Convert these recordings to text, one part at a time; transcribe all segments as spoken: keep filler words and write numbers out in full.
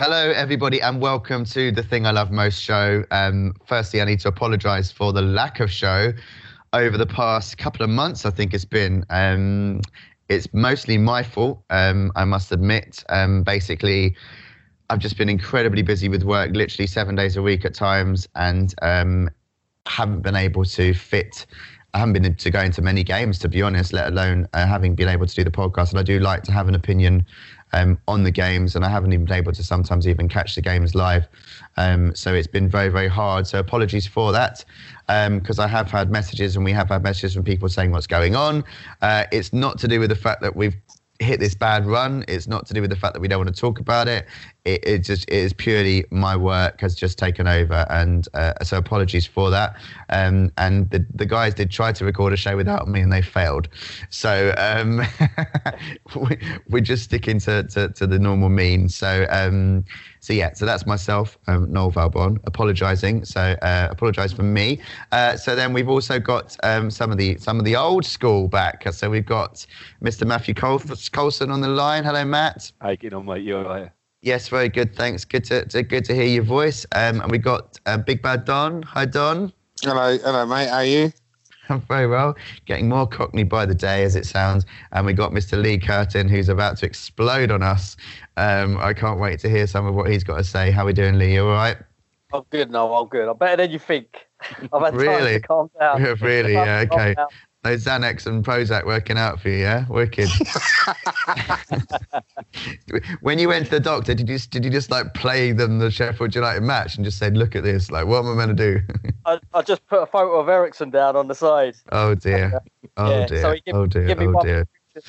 Hello, everybody, and welcome to the Thing I Love Most show. Um, firstly, I need to apologise for the lack of show over the past couple of months, I think it's been. Um, it's mostly my fault, um, I must admit. Um, basically, I've just been incredibly busy with work, literally seven days a week at times, and um, haven't been able to fit... I haven't been to go into many games, to be honest, let alone uh, having been able to do the podcast. And I do like to have an opinion um, on the games, and I haven't even been able to sometimes even catch the games live. Um, so it's been very, very hard. So apologies for that, because um, I have had messages, and we have had messages from people saying what's going on. Uh, it's not to do with the fact that we've hit this bad run. It's not to do with the fact that we don't want to talk about it. It, it just it is purely my work has just taken over, and uh, so apologies for that. Um, and the the guys did try to record a show without me, and they failed. So um, we, we're just sticking to, to to the normal mean. So um, so yeah, so that's myself, um, Noel Valbon, apologising. So uh, apologise for me. Uh, so then we've also got um, some of the some of the old school back. So we've got Mister Matthew Col- Colson on the line. Hello, Matt. How you getting on, mate? You all right? Yes, very good. Thanks. Good to, to good to hear your voice. Um, and we got uh, Big Bad Don. Hi, Don. Hello, hello, mate. How are you? I'm very well. Getting more cockney by the day, as it sounds. And we got Mister Lee Curtin, who's about to explode on us. Um, I can't wait to hear some of what he's got to say. How are we doing, Lee? You all right? I'm good, no, I'm good. I'm better than you think. I've had really? time to calm down. Really? Yeah. Okay. Those Xanax and Prozac working out for you, yeah? Wicked. When you went to the doctor, did you did you just like play them the Sheffield United match and just say, "Look at this, like what am I meant to do?" I, I just put a photo of Ericsson down on the side. Oh dear. Oh yeah, dear. so give, oh dear. give me oh one dear.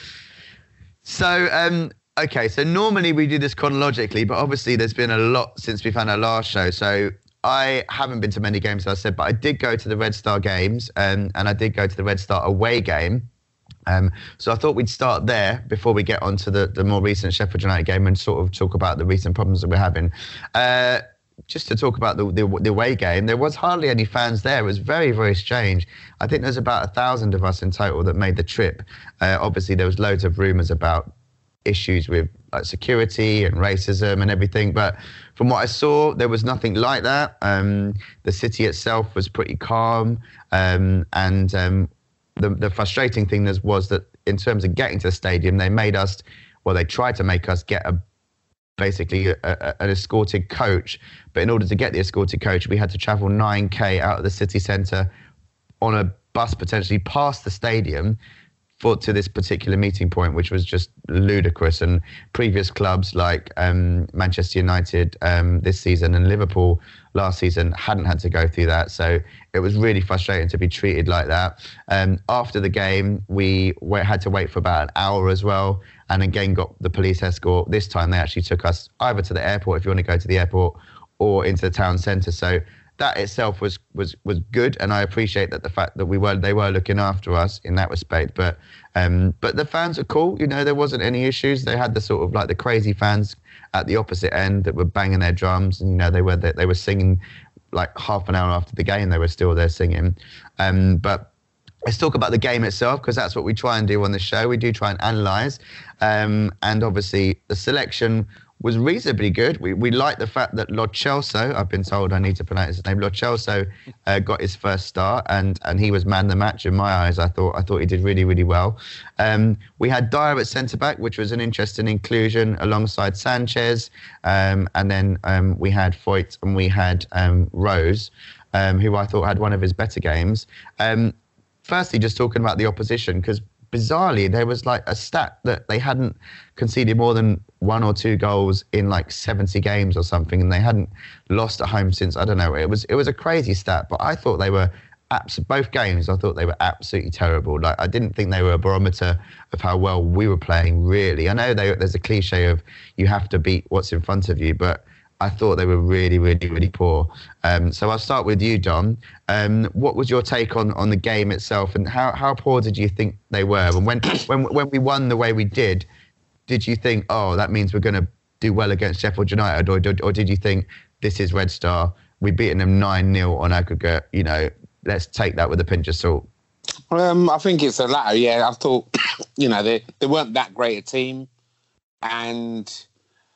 So um, okay, so normally we do this chronologically, but obviously there's been a lot since we've had our last show. So I haven't been to many games, as I said, but I did go to the Red Star games, um, and I did go to the Red Star away game. Um, so I thought we'd start there before we get on to the, the more recent Sheffield United game and sort of talk about the recent problems that we're having. Uh, just to talk about the, the, the away game, there was hardly any fans there. It was very, very strange. I think there's about a thousand of us in total that made the trip. Uh, obviously, there was loads of rumours about issues with like security and racism and everything, but from what I saw, there was nothing like that. Um, the city itself was pretty calm, um, and um, the, the frustrating thing was, was that in terms of getting to the stadium, they made us, well, they tried to make us get a basically a, a, an escorted coach, but in order to get the escorted coach, we had to travel nine K out of the city centre on a bus potentially past the stadium for to this particular meeting point, which was just ludicrous. And previous clubs like um, Manchester United um, this season and Liverpool last season hadn't had to go through that. So it was really frustrating to be treated like that. Um, after the game, we wait, had to wait for about an hour as well, and again got the police escort. This time they actually took us either to the airport, if you want to go to the airport, or into the town centre. So that itself was was was good, and I appreciate that the fact that we were they were looking after us in that respect. But um, but the fans are cool, you know. There wasn't any issues. They had the sort of like the crazy fans at the opposite end that were banging their drums, and you know they were they, they were singing like half an hour after the game. They were still there singing. Um, but let's talk about the game itself, because that's what we try and do on the show. We do try and analyse, um, and obviously the selection was reasonably good. We we like the fact that Lo Celso, I've been told I need to pronounce his name, Lo Celso uh, got his first start, and and he was man of the match in my eyes. I thought I thought he did really, really well. Um, we had Dyer at centre-back, which was an interesting inclusion alongside Sanchez, um, and then um, we had Foyt and we had um, Rose, um, who I thought had one of his better games. Um, firstly, just talking about the opposition, because bizarrely, there was like a stat that they hadn't conceded more than one or two goals in like seventy games or something, and they hadn't lost at home since, I don't know, it was it was a crazy stat, but I thought they were, abs- both games, I thought they were absolutely terrible. Like, I didn't think they were a barometer of how well we were playing, really. I know they, there's a cliche of you have to beat what's in front of you, but I thought they were really, really, really poor. Um, so I'll start with you, Dom. Um, what was your take on, on the game itself, and how, how poor did you think they were? And when when when we won the way we did, did you think, oh, that means we're going to do well against Sheffield United, or or did you think this is Red Star, we've beaten them nine nil on aggregate, you know, let's take that with a pinch of salt? Um, I think it's the latter. Yeah, I thought, you know, they they weren't that great a team, and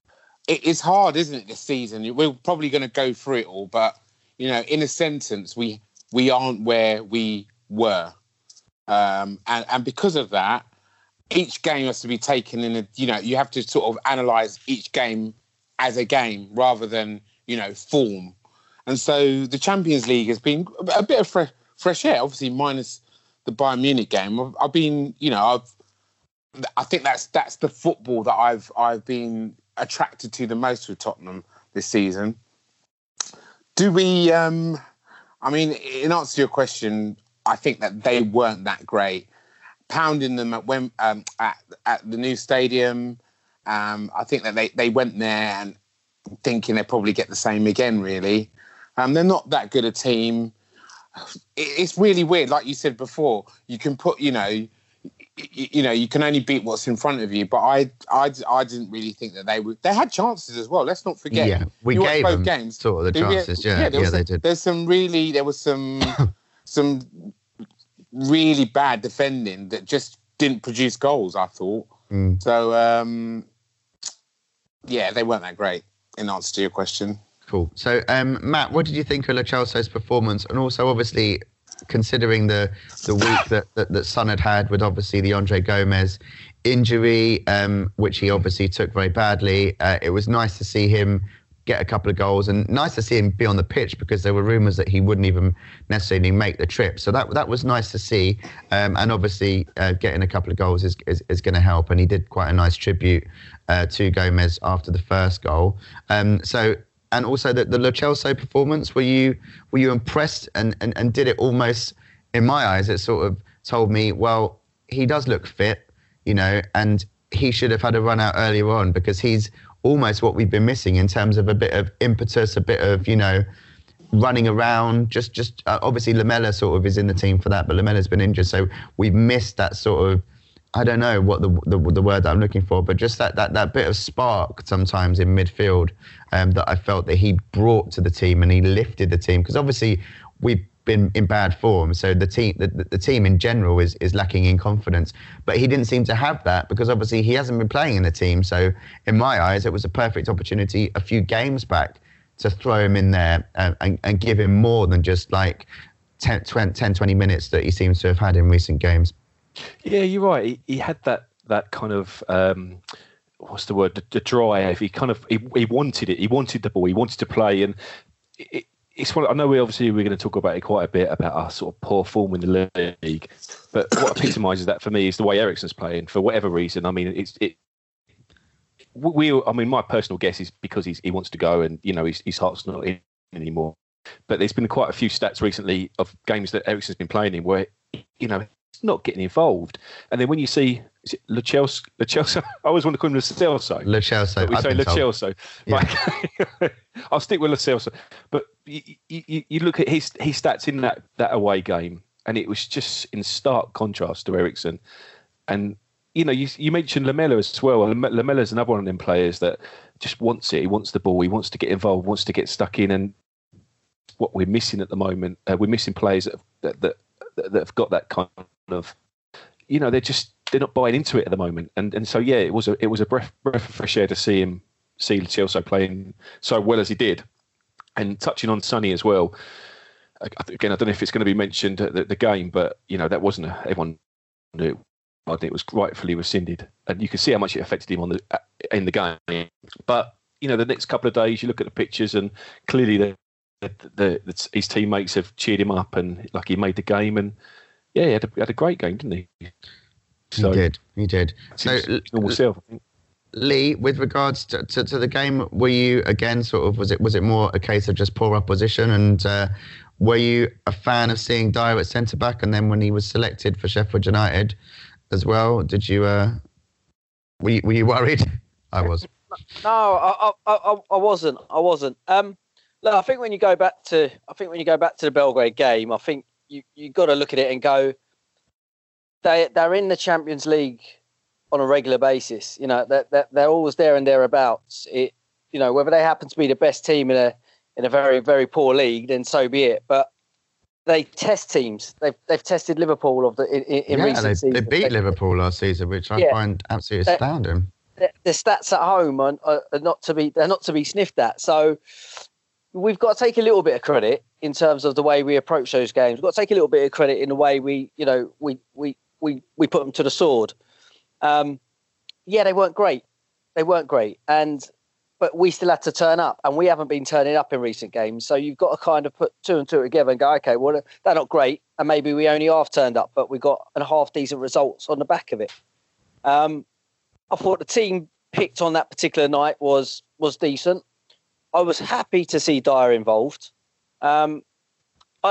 it, it's hard, isn't it, this season? We're probably going to go through it all, but, you know, in a sentence, we we aren't where we were. Um, and, and because of that, each game has to be taken in a, you know, you have to sort of analyse each game as a game rather than, you know, form. And so the Champions League has been a bit of fresh, fresh air, obviously minus the Bayern Munich game. I've, I've been, you know, I've, I think that's that's the football that I've I've been attracted to the most with Tottenham this season. Do we? Um, I mean, in answer to your question, I think that they weren't that great. Pounding them at when um, at at the new stadium, um, I think that they, they went there and thinking they'll probably get the same again. Really, um, they're not that good a team. It's really weird, like you said before. You can put, you know, you, you know, you can only beat what's in front of you. But I, I, I didn't really think that they would. They had chances as well. Let's not forget. Yeah, we you gave both them games. sort of the chances. Yeah, yeah, yeah, yeah some, they did. There's some really, there was some, some really bad defending that just didn't produce goals. I thought. Mm. So, um, yeah, they weren't that great. In answer to your question. Cool. So, um, Matt, what did you think of Lo Celso's performance? And also, obviously, considering the the week that, that, that Son had had with obviously the Andre Gomez injury, um, which he obviously took very badly, uh, it was nice to see him get a couple of goals and nice to see him be on the pitch because there were rumours that he wouldn't even necessarily make the trip. So that that was nice to see. Um, and obviously, uh, getting a couple of goals is, is, is going to help. And he did quite a nice tribute uh, to Gomez after the first goal. Um, so... And also the, the Lo Celso performance, were you were you impressed and, and, and did it almost, in my eyes, it sort of told me, well, he does look fit, you know, and he should have had a run out earlier on because he's almost what we've been missing in terms of a bit of impetus, a bit of, you know, running around. Just, just uh, obviously Lamela sort of is in the team for that, but Lamela's been injured. So we've missed that sort of, I don't know what the, the the word that I'm looking for, but just that that that bit of spark sometimes in midfield um, that I felt that he brought to the team and he lifted the team because obviously we've been in bad form, so the team the, the team in general is is lacking in confidence. But he didn't seem to have that because obviously he hasn't been playing in the team. So in my eyes, it was a perfect opportunity a few games back to throw him in there and, and, and give him more than just like ten, twenty minutes that he seems to have had in recent games. Yeah, you're right. He, he had that that kind of um, what's the word? The, the drive. He kind of he, he wanted it. He wanted the ball. He wanted to play. And it, it's one. I know we obviously we're going to talk about it quite a bit about our sort of poor form in the league. But what epitomises that for me is the way Eriksen's playing. For whatever reason, I mean, it's it. We, I mean, my personal guess is because he's, he wants to go, and you know, his, his heart's not in anymore. But there's been quite a few stats recently of games that Eriksen's been playing in where, you know, not getting involved, and then when you see is it Lo Celso, Lo Celso, I always want to call him Lo Celso. Lo Celso, we I've say Lo told. Celso. Yeah. Right. I'll stick with Lo Celso. But you, you, you look at his his stats in that, that away game, and it was just in stark contrast to Eriksen. And you know, you you mentioned Lamela as well. Lamela's another one of them players that just wants it. He wants the ball. He wants to get involved. Wants to get stuck in. And what we're missing at the moment, uh, we're missing players that have, that, that that have got that kind of, you know, they're just they're not buying into it at the moment, and and so yeah, it was a it was a breath breath of fresh air to see him see Lo Celso playing so well as he did, and touching on Sonny as well. Again, I don't know if it's going to be mentioned at the, the game, but you know that wasn't a, everyone knew. I think it was rightfully rescinded, and you can see how much it affected him on the in the game. But you know, the next couple of days, you look at the pictures, and clearly the the, the, the his teammates have cheered him up, and like he made the game and. Yeah, he had a, he had a great game, didn't he? So, he did. He did. So, normal self, I think. Lee, with regards to, to, to the game, were you again sort of was it was it more a case of just poor opposition, and uh, were you a fan of seeing Dyer at centre back, and then when he was selected for Sheffield United as well, did you uh, were you, were you worried? I was. No, I, I I I wasn't. I wasn't. Um, look, I think when you go back to I think when you go back to the Belgrade game, I think. You you got to look at it and go. They they're in the Champions League on a regular basis. You know that they're, they're always there and thereabouts. It you know whether they happen to be the best team in a in a very very poor league, then so be it. But they test teams. They've they've tested Liverpool of the in, in yeah, recent they, seasons. they beat Liverpool last season, which I yeah. find absolutely They, astounding. the, the stats at home are, are, are not to be they're not to be sniffed at. So we've got to take a little bit of credit in terms of the way we approach those games. We've got to take a little bit of credit in the way we, you know, we we we we put them to the sword. Um, yeah, they weren't great. They weren't great, and but we still had to turn up, and we haven't been turning up in recent games. So you've got to kind of put two and two together and go, okay, well, they're not great, and maybe we only half turned up, but we got a half decent results on the back of it. Um, I thought the team picked on that particular night was was decent. I was happy to see Dyer involved. Um, I,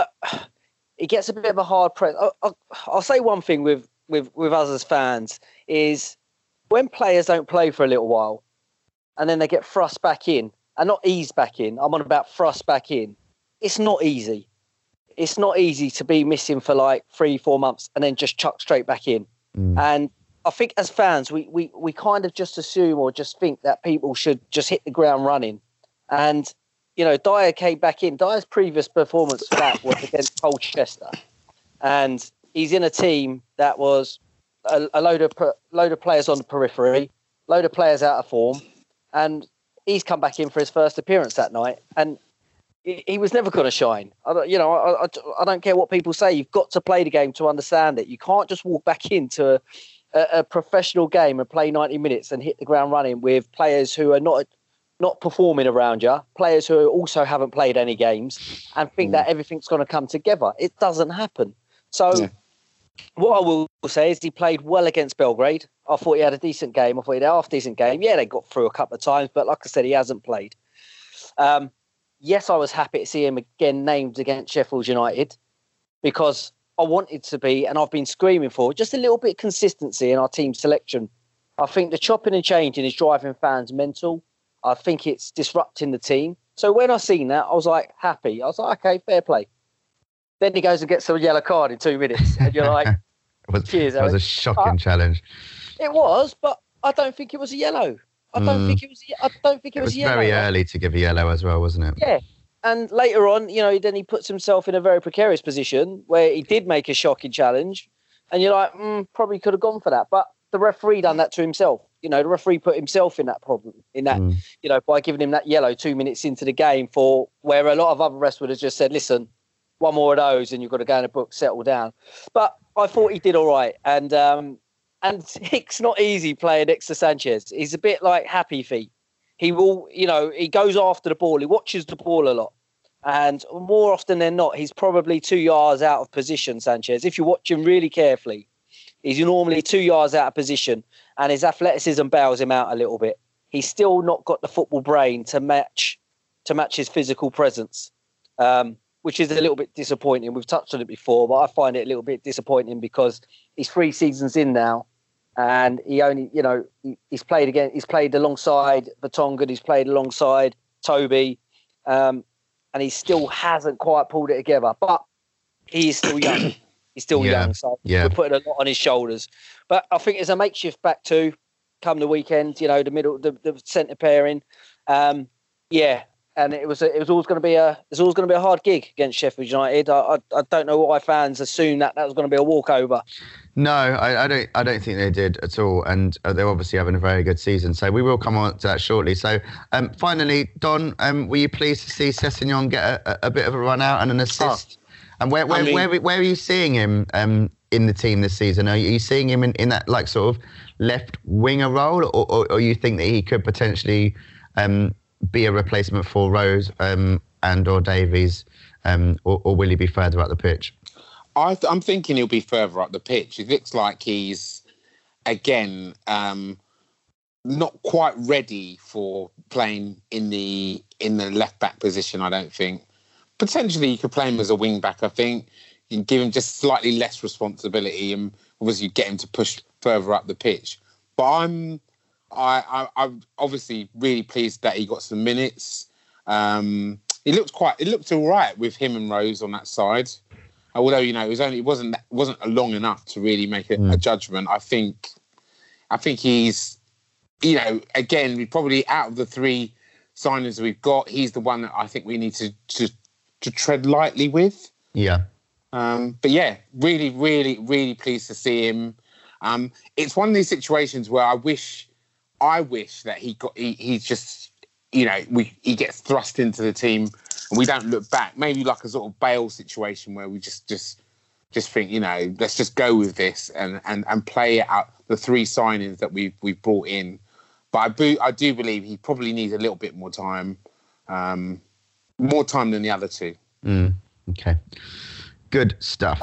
it gets a bit of a hard press. I, I, I'll say one thing with, with, with us as fans is when players don't play for a little while and then they get thrust back in, and not eased back in, I'm on about thrust back in, it's not easy. It's not easy to be missing for like three, four months and then just chuck straight back in. Mm. And I think as fans, we, we, we kind of just assume or just think that people should just hit the ground running. And, you know, Dyer came back in. Dyer's previous performance for that was against Colchester. And he's in a team that was a, a load of load of players on the periphery, load of players out of form. And he's come back in for his first appearance that night. And he, he was never going to shine. I don't, you know, I, I, I don't care what people say. You've got to play the game to understand it. You can't just walk back into a, a, a professional game and play ninety minutes and hit the ground running with players who are not not performing around you, players who also haven't played any games, and think mm. that everything's going to come together. It doesn't happen. So yeah. What I will say is he played well against Belgrade. I thought he had a decent game. I thought he had a half decent game. Yeah, they got through a couple of times, but like I said, he hasn't played. Um, yes, I was happy to see him again named against Sheffield United because I wanted to be, and I've been screaming for, just a little bit of consistency in our team selection. I think the chopping and changing is driving fans mental. I think it's disrupting the team. So when I seen that, I was like happy. I was like, okay, fair play. Then he goes and gets a yellow card in two minutes. And you're like, it was, cheers, It was a shocking uh, challenge. It was, but I don't think it was a yellow. I don't mm. think it was. I don't think it, it was, was a yellow. very early to give a yellow as well, wasn't it? Yeah. And later on, you know, then he puts himself in a very precarious position where he did make a shocking challenge. And you're like, mm, probably could have gone for that. But the referee done that to himself. You know, the referee put himself in that problem, in that, mm. you know, by giving him that yellow two minutes into the game for where a lot of other refs would have just said, listen, one more of those and you've got to go in a book, settle down. But I thought he did all right. And um, and it's not easy playing next to Sanchez. He's a bit like Happy Feet. He will, you know, he goes after the ball. He watches the ball a lot. And more often than not, he's probably two yards out of position, Sanchez. If you watch him really carefully, he's normally two yards out of position and his athleticism bails him out a little bit. He's still not got the football brain to match to match his physical presence, um, which is a little bit disappointing. We've touched on it before, but I find it a little bit disappointing because he's three seasons in now and he only, you know, he, he's played again. He's played alongside Vertonghen. He's played alongside Toby. Um, and he still hasn't quite pulled it together, but he's still young. He's still yeah, young, so yeah. we're putting a lot on his shoulders. But I think it's a makeshift back two come the weekend. You know, the middle, the, the centre pairing. Um, yeah, and it was a, it was always going to be a it's always going to be a hard gig against Sheffield United. I, I I don't know why fans assume that that was going to be a walkover. No, I, I don't. I don't think they did at all, and uh, they're obviously having a very good season. So we will come on to that shortly. So um, finally, Don, um, were you pleased to see Sessegnon get a, a bit of a run out and an assist? Oh. And where where, I mean, where where are you seeing him um, in the team this season? Are you seeing him in, in that like sort of left winger role, or, or, or you think that he could potentially um, be a replacement for Rose um, and or Davies, um, or, or will he be further up the pitch? I th- I'm thinking he'll be further up the pitch. It looks like he's, again, um, not quite ready for playing in the in the left back position. I don't think. Potentially, you could play him as a wing back. I think you can give him just slightly less responsibility, and obviously get him to push further up the pitch. But I'm, I, I I'm obviously really pleased that he got some minutes. Um, it looked quite. It looked all right with him and Rose on that side. Although, you know, it was only it wasn't it wasn't long enough to really make a, mm. a judgment. I think, I think he's, you know, again, we probably out of the three signings we've got, he's the one that I think we need to to, to tread lightly with. Yeah. Um, but yeah, really, really, really pleased to see him. Um, it's one of these situations where I wish I wish that he got he, he's just you know we he gets thrust into the team and we don't look back. Maybe like a sort of Bale situation where we just just just think you know let's just go with this and and, and play it out the three signings that we've we've brought in. But I do I do believe he probably needs a little bit more time, um, more time than the other two. Mm, okay, good stuff.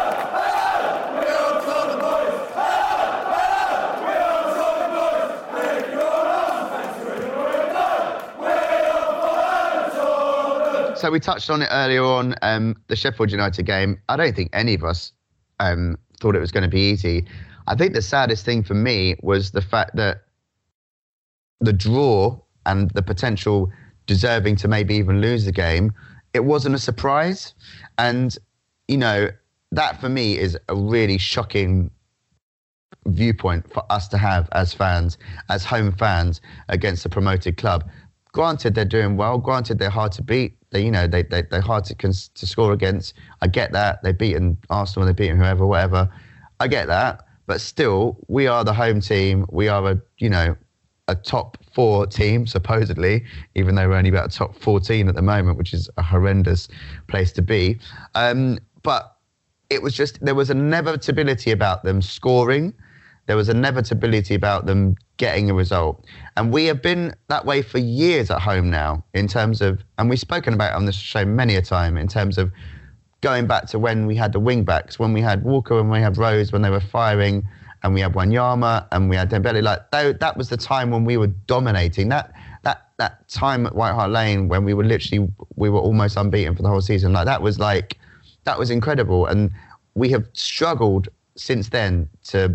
So we touched on it earlier on, um, the Sheffield United game. I don't think any of us um, thought it was going to be easy. I think the saddest thing for me was the fact that the draw and the potential deserving to maybe even lose the game, it wasn't a surprise. And, you know, that for me is a really shocking viewpoint for us to have as fans, as home fans against a promoted club. Granted, they're doing well. Granted, they're hard to beat. They, you know, they, they, they're hard to cons- to score against. I get that. They've beaten Arsenal, they've beaten whoever, whatever. I get that. But still, we are the home team. We are a, you know, a top four team, supposedly, even though we're only about top fourteen at the moment, which is a horrendous place to be. Um, but it was just, there was an inevitability about them scoring. There was an inevitability about them getting a result. And we have been that way for years at home now in terms of, and we've spoken about it on this show many a time, in terms of going back to when we had the wing backs, when we had Walker, when we had Rose, when they were firing, and we had Wanyama, and we had Dembele. Like that, that was the time when we were dominating. That that that time at White Hart Lane when we were literally, we were almost unbeaten for the whole season. Like that was like, that was incredible. And we have struggled since then to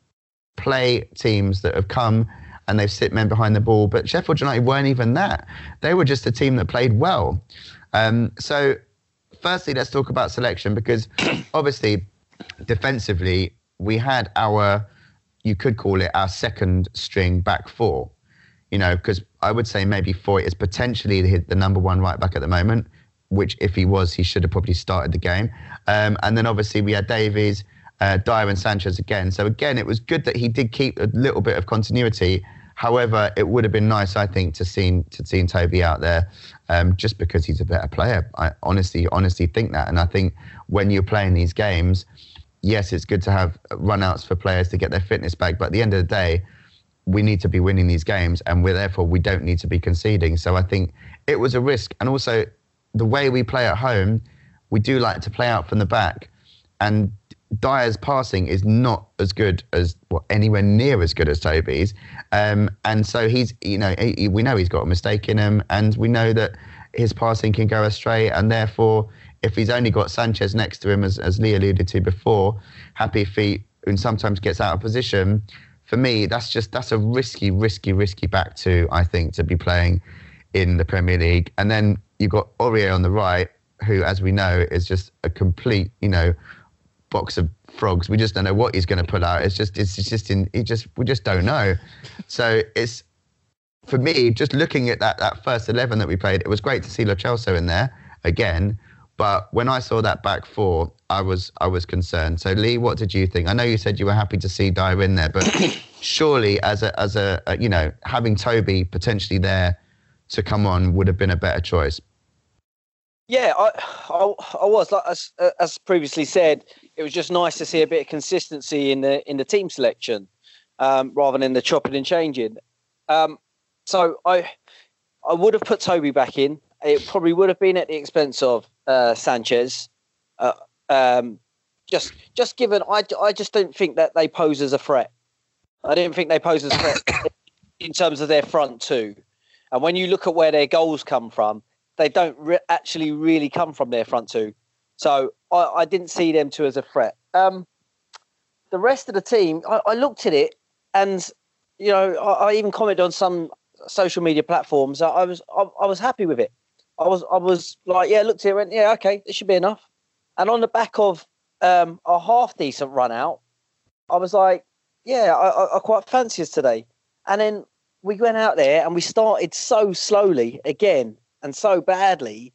play teams that have come and they've sit men behind the ball. But Sheffield United weren't even that. They were just a team that played well. Um, so firstly, let's talk about selection, because obviously defensively, we had our, you could call it our second string back four, you know, because I would say maybe Foyt is potentially the, the number one right back at the moment, which if he was, he should have probably started the game. Um, and then obviously we had Davies, uh, Dyer and Sanchez again. So again, it was good that he did keep a little bit of continuity. However, it would have been nice, I think, to seen to seen Toby out there, um, just because he's a better player. I honestly, honestly think that. And I think when you're playing these games, yes, it's good to have run-outs for players to get their fitness back. But at the end of the day, we need to be winning these games, and we're therefore we don't need to be conceding. So I think it was a risk. And also, the way we play at home, we do like to play out from the back. And Dyer's passing is not as good as, well, anywhere near as good as Toby's. Um, and so he's, you know, he, we know he's got a mistake in him, and we know that his passing can go astray. And therefore, if he's only got Sanchez next to him, as, as Lee alluded to before, happy feet, and sometimes gets out of position, for me, that's just, that's a risky, risky, risky back two, I think, to be playing in the Premier League. And then you've got Aurier on the right, who, as we know, is just a complete, you know, box of frogs. We just don't know what he's going to put out. It's just, it's just in, it just, we just don't know. So it's, for me, just looking at that that first eleven that we played, it was great to see Lo Celso in there again. But when I saw that back four, I was I was concerned. So Lee, what did you think? I know you said you were happy to see Dyer in there, but surely as a as a, a you know, having Toby potentially there to come on would have been a better choice. Yeah, I, I, I was like as as previously said, it was just nice to see a bit of consistency in the in the team selection, um, rather than the chopping and changing. Um, so I I would have put Toby back in. It probably would have been at the expense of uh, Sanchez. Uh, um, just just given, I, I just don't think that they pose as a threat. I didn't think they pose as a threat in terms of their front two. And when you look at where their goals come from, they don't re- actually really come from their front two. So I, I didn't see them two as a threat. Um, the rest of the team, I, I looked at it, and you know, I, I even commented on some social media platforms. I, I was I, I was happy with it. I was I was like, yeah, looked at it, went, yeah, okay, it should be enough. And on the back of um, a half decent run out, I was like, yeah, I, I, I quite fancy us today. And then we went out there and we started so slowly again and so badly.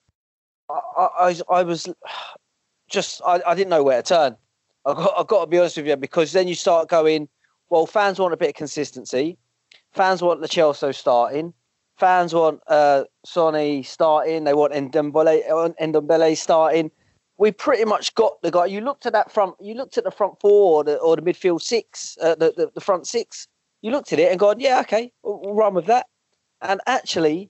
I, I, I was just, I, I didn't know where to turn. I got, I've got to be honest with you, because then you start going, well, fans want a bit of consistency. Fans want Lo Celso starting. Fans want uh, Sonny starting. They want Ndombele, Ndombele starting. We pretty much got the guy. You looked at that front. You looked at the front four or the, or the midfield six, uh, the, the the front six. You looked at it and gone, yeah, okay, we'll, we'll run with that. And actually,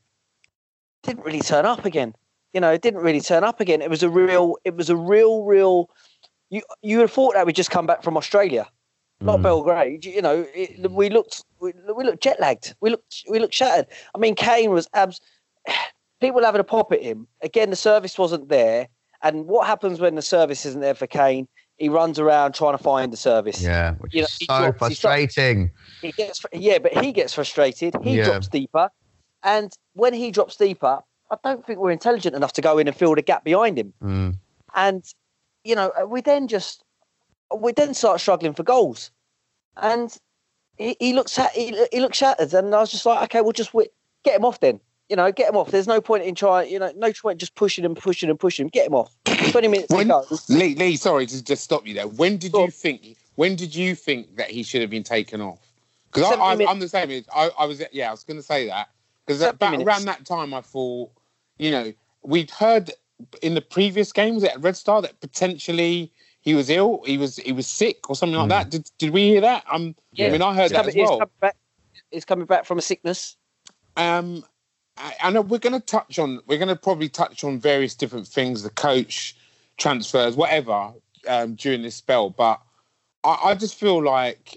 didn't really turn up again. You know, it didn't really turn up again. It was a real. It was a real, real. You you would have thought that we'd just come back from Australia, not Mm. Belgrade. You know, it, we looked we, we looked jet lagged. We looked we looked shattered. I mean, Kane was abs. People having a pop at him again. The service wasn't there. And what happens when the service isn't there for Kane? He runs around trying to find the service. Yeah, which You know, is he so drops- he frustrating. He gets fr- yeah, but he gets frustrated. He Yeah. drops deeper, and when he drops deeper, I don't think we're intelligent enough to go in and fill the gap behind him. Mm. And you know, we then just we then start struggling for goals, and he, he looks at he, he looks shattered, and I was just like, okay, we'll just wi- get him off then. You know, get him off. There's no point in trying. You know, no point just pushing him, pushing him, pushing him. Get him off. Twenty minutes When- to go. Lee, Lee, sorry to just stop you there. When did Go you on. think? When did you think that he should have been taken off? Because seventy I'm, minutes. I'm the same. I, I was, yeah, I was going to say that because seventy minutes. around that time, I thought, you know, we'd heard in the previous games at Red Star that potentially he was ill, he was he was sick or something like Mm. that. Did did we hear that? Um, Yeah. I mean, I heard He's that coming, as he's well. coming back. He's coming back from a sickness. Um, I, I know we're going to touch on, we're going to probably touch on various different things, the coach, transfers, whatever, um, during this spell. But I, I just feel like,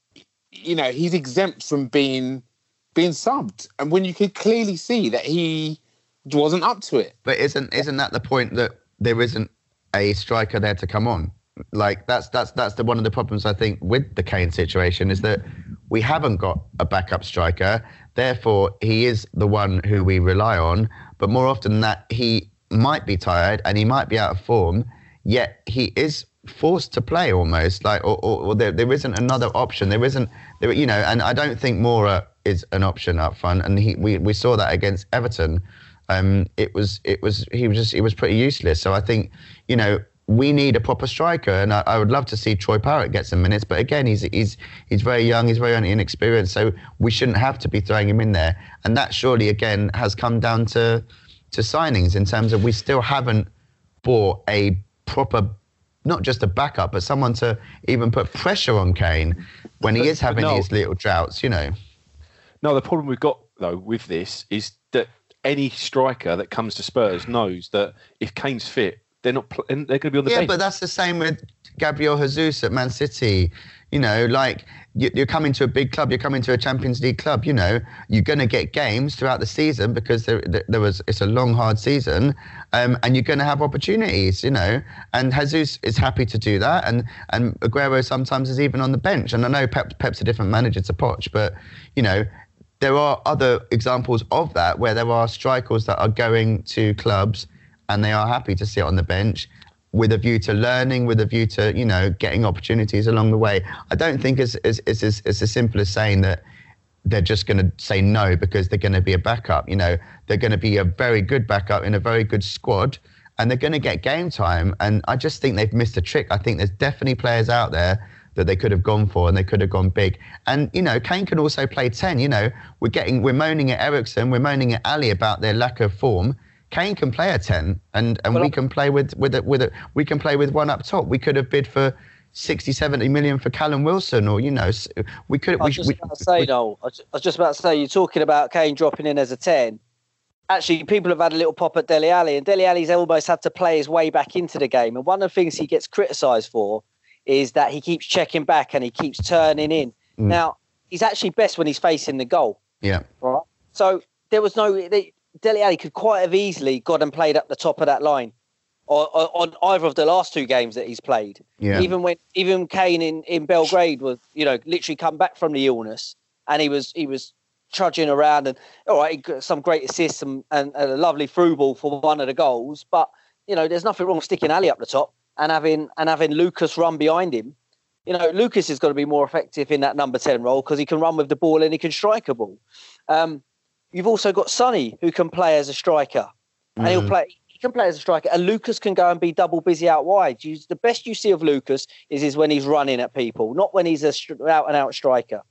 you know, he's exempt from being being subbed, and when you could clearly see that he wasn't up to it. But isn't isn't that the point that there isn't a striker there to come on? Like that's that's that's the one of the problems I think with the Kane situation is that we haven't got a backup striker. Therefore, he is the one who we rely on. But more often than that, he might be tired and he might be out of form. Yet he is forced to play almost like, or, or, or there there isn't another option. There isn't there, you know. And I don't think Mora is an option up front. And he we we saw that against Everton. Um, it was it was he was just it was pretty useless. So I think, you know, we need a proper striker, and I, I would love to see Troy Parrott get some minutes. But again, he's he's he's very young, he's very inexperienced, so we shouldn't have to be throwing him in there. And that surely again has come down to to signings in terms of we still haven't bought a proper, not just a backup, but someone to even put pressure on Kane when he But- is having but no. these little droughts, you know. No, the problem we've got though with this is that any striker that comes to Spurs knows that if Kane's fit, they're not. Pl- they're going to be on the Yeah, bench. but that's the same with Gabriel Jesus at Man City. You know, like you- you're coming to a big club, you're coming to a Champions League club. You know, you're going to get games throughout the season because there, there there was it's a long, hard season, um, and you're going to have opportunities. You know, and Jesus is happy to do that, and and Aguero sometimes is even on the bench. And I know Pep, Pep's a different manager to Poch, but you know, there are other examples of that where there are strikers that are going to clubs and they are happy to sit on the bench with a view to learning, with a view to, you know, getting opportunities along the way. I don't think it's, it's, it's, it's, it's as simple as saying that they're just going to say no because they're going to be a backup. You know, they're going to be a very good backup in a very good squad and they're going to get game time. And I just think they've missed a trick. I think there's definitely players out there that they could have gone for and they could have gone big. And, you know, Kane can also play ten. You know, we're getting, we're moaning at Ericsson, we're moaning at Ali about their lack of form. Kane can play a ten, and, and Well, we can play with with a, with a, we can play with one up top. We could have bid for sixty, seventy million for Callum Wilson, or you know, s- we could. I was we, just we, about to say, we- Noel. I was I was just about to say, you're talking about Kane dropping in as a ten. Actually, people have had a little pop at Dele Alli, and Dele Alli's almost had to play his way back into the game. And one of the things he gets criticised for is that he keeps checking back and he keeps turning in. Mm. Now, he's actually best when he's facing the goal. yeah, Right. So there was no. They, Dele Alli could quite have easily got and played up the top of that line, or, or on either of the last two games that he's played. yeah, Even when even Kane in, in Belgrade was, you know, literally come back from the illness, and he was he was trudging around, and all right, he got some great assists and, and a lovely through ball for one of the goals. But you know, there's nothing wrong with sticking Ali up the top and having and having Lucas run behind him. You know, Lucas is going to be more effective in that number ten role because he can run with the ball and he can strike a ball. Um, You've also got Sonny, who can play as a striker, and he'll Mhm. play. He can play as a striker, and Lucas can go and be double busy out wide. You, the best you see of Lucas is is when he's running at people, not when he's a str- out and out striker.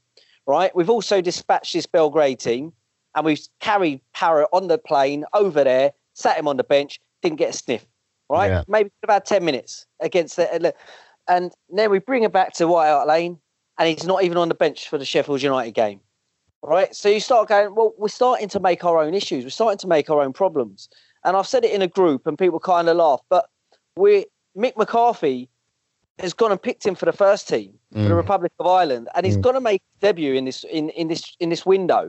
right? We've also dispatched this Belgrade team, and we've carried Parrott on the plane over there, sat him on the bench, didn't get a sniff, right? Yeah. Maybe about ten minutes against the, and then we bring him back to White Hart Lane, and he's not even on the bench for the Sheffield United game, right? So you start going, well, we're starting to make our own issues. We're starting to make our own problems. And I've said it in a group, and people kind of laugh, but we Mick McCarthy has gone and picked him for the first team mm. for the Republic of Ireland, and he's mm. going to make his debut in this in, in this in this window.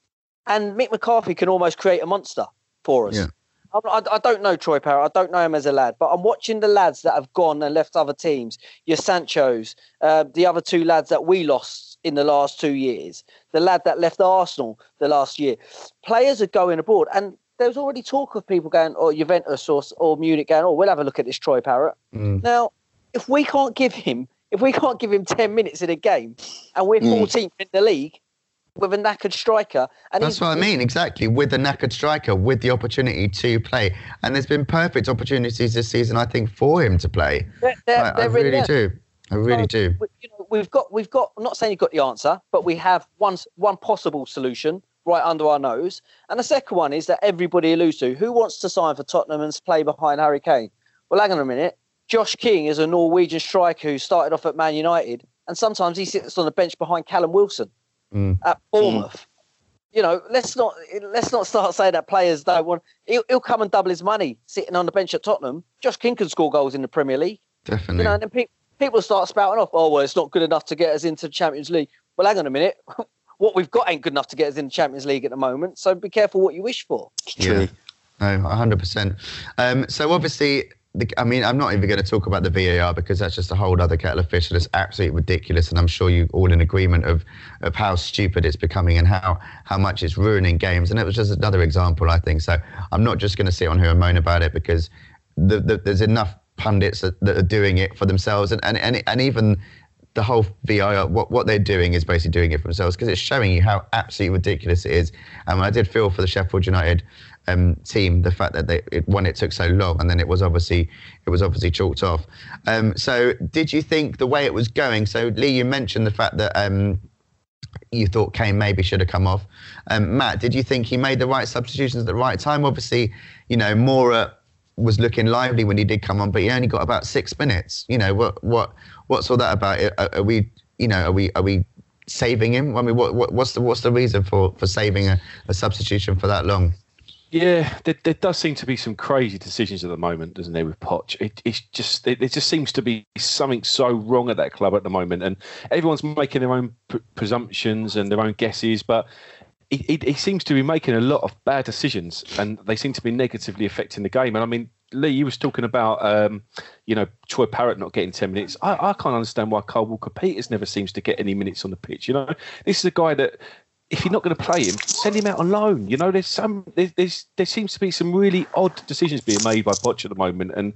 And Mick McCarthy can almost create a monster for us. Yeah. I, I don't know Troy Parrott. I don't know him as a lad, but I'm watching the lads that have gone and left other teams. Your Sanchos, uh, the other two lads that we lost in the last two years, the lad that left Arsenal the last year. Players are going abroad, and there's already talk of people going, or Juventus or, or Munich going, oh, we'll have a look at this Troy Parrott. Mm. Now, if we can't give him, if we can't give him ten minutes in a game, and we're fourteenth mm. in the league, with a knackered striker. And that's what I mean, exactly. With a knackered striker, with the opportunity to play. And there's been perfect opportunities this season, I think, for him to play. They're, they're, I, they're I really, really do. I really so, do. You know, we've got, we've got, I'm not saying you've got the answer, but we have one, one possible solution right under our nose. And the second one is that everybody alludes to, who wants to sign for Tottenham and play behind Harry Kane? Well, hang on a minute. Josh King is a Norwegian striker who started off at Man United, and sometimes he sits on the bench behind Callum Wilson mm. at Bournemouth. Mm. You know, let's not let's not start saying that players don't want. He'll, he'll come and double his money sitting on the bench at Tottenham. Josh King can score goals in the Premier League. Definitely. You know, and then pe- people start spouting off. Oh well, it's not good enough to get us into the Champions League. Well, hang on a minute. What we've got ain't good enough to get us in the Champions League at the moment. So be careful what you wish for. Yeah. No, one hundred percent. Um, so obviously, the, I mean, I'm not even going to talk about the V A R because that's just a whole other kettle of fish. That's absolutely ridiculous, and I'm sure you all in agreement of of how stupid it's becoming and how how much it's ruining games. And it was just another example, I think. So I'm not just going to sit on here and moan about it because the, the, there's enough pundits that, that are doing it for themselves, and and and, and even the whole V A R, what what they're doing is basically doing it for themselves because it's showing you how absolutely ridiculous it is. And I did feel for the Sheffield United Um, team, the fact that they it, one it took so long, and then it was obviously it was obviously chalked off. Um, so, did you think the way it was going? So, Lee, you mentioned the fact that um, you thought Kane maybe should have come off. Um, Matt, did you think he made the right substitutions at the right time? Obviously, you know, Moura was looking lively when he did come on, but he only got about six minutes. You know, what what what's all that about? Are, are we, you know, are we are we saving him? I mean, what, what what's the what's the reason for for saving a, a substitution for that long? Yeah, there, there does seem to be some crazy decisions at the moment, doesn't there, with Poch? It, it's just it, it just seems to be something so wrong at that club at the moment, and everyone's making their own p- presumptions and their own guesses, but he, he, he seems to be making a lot of bad decisions, and they seem to be negatively affecting the game. And I mean, Lee, you was talking about um, you know, Troy Parrott not getting ten minutes. I, I can't understand why Kyle Walker-Peters never seems to get any minutes on the pitch. You know, this is a guy that, if you're not going to play him, send him out on loan. You know, there's some, there's, there's there seems to be some really odd decisions being made by Poch at the moment, and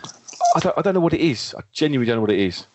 I don't, I don't know what it is. I genuinely don't know what it is.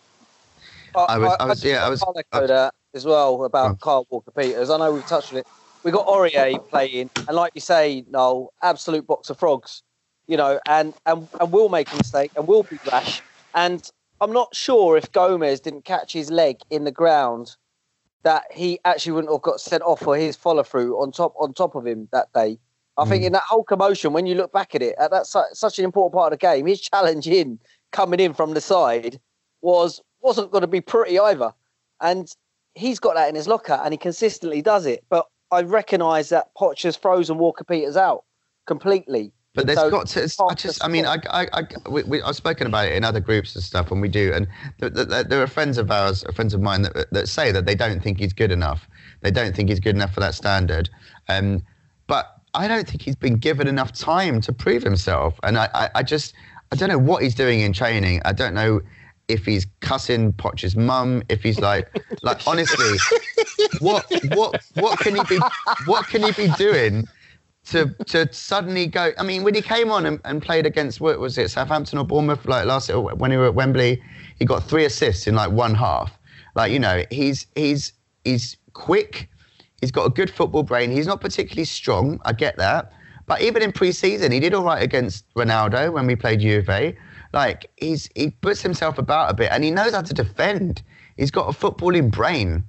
I, I was, I was, I yeah, I was. I'll echo that as well about oh. Kyle Walker-Peters. I know we've touched on it. We got Aurier playing, and like you say, Noel, absolute box of frogs. You know, and and and will make a mistake and will be rash. And I'm not sure if Gomez didn't catch his leg in the ground, that he actually wouldn't have got sent off for his follow through on top on top of him that day. I mm. think in that whole commotion, when you look back at it, at that's su- such an important part of the game, his challenge in coming in from the side was wasn't going to be pretty either. And he's got that in his locker, and he consistently does it. But I recognise that Poch has frozen Walker-Peters out completely. But there's so, got to. I just. I mean, I. I. I we, we, I've spoken about it in other groups and stuff when we do, and th- th- there are friends of ours, friends of mine that that say that they don't think he's good enough. They don't think he's good enough for that standard. Um, but I don't think he's been given enough time to prove himself. And I. I, I just. I don't know what he's doing in training. I don't know if he's cussing Poch's mum. If he's like, like honestly, what what what can he be? What can he be doing? To to suddenly go, I mean, when he came on and, and played against, what was it, Southampton or Bournemouth, like last when he were at Wembley, he got three assists in like one half. Like, you know, he's he's he's quick, he's got a good football brain. He's not particularly strong, I get that, but even in pre-season, he did all right against Ronaldo when we played Juve. Like, he's he puts himself about a bit, and he knows how to defend. He's got a footballing brain.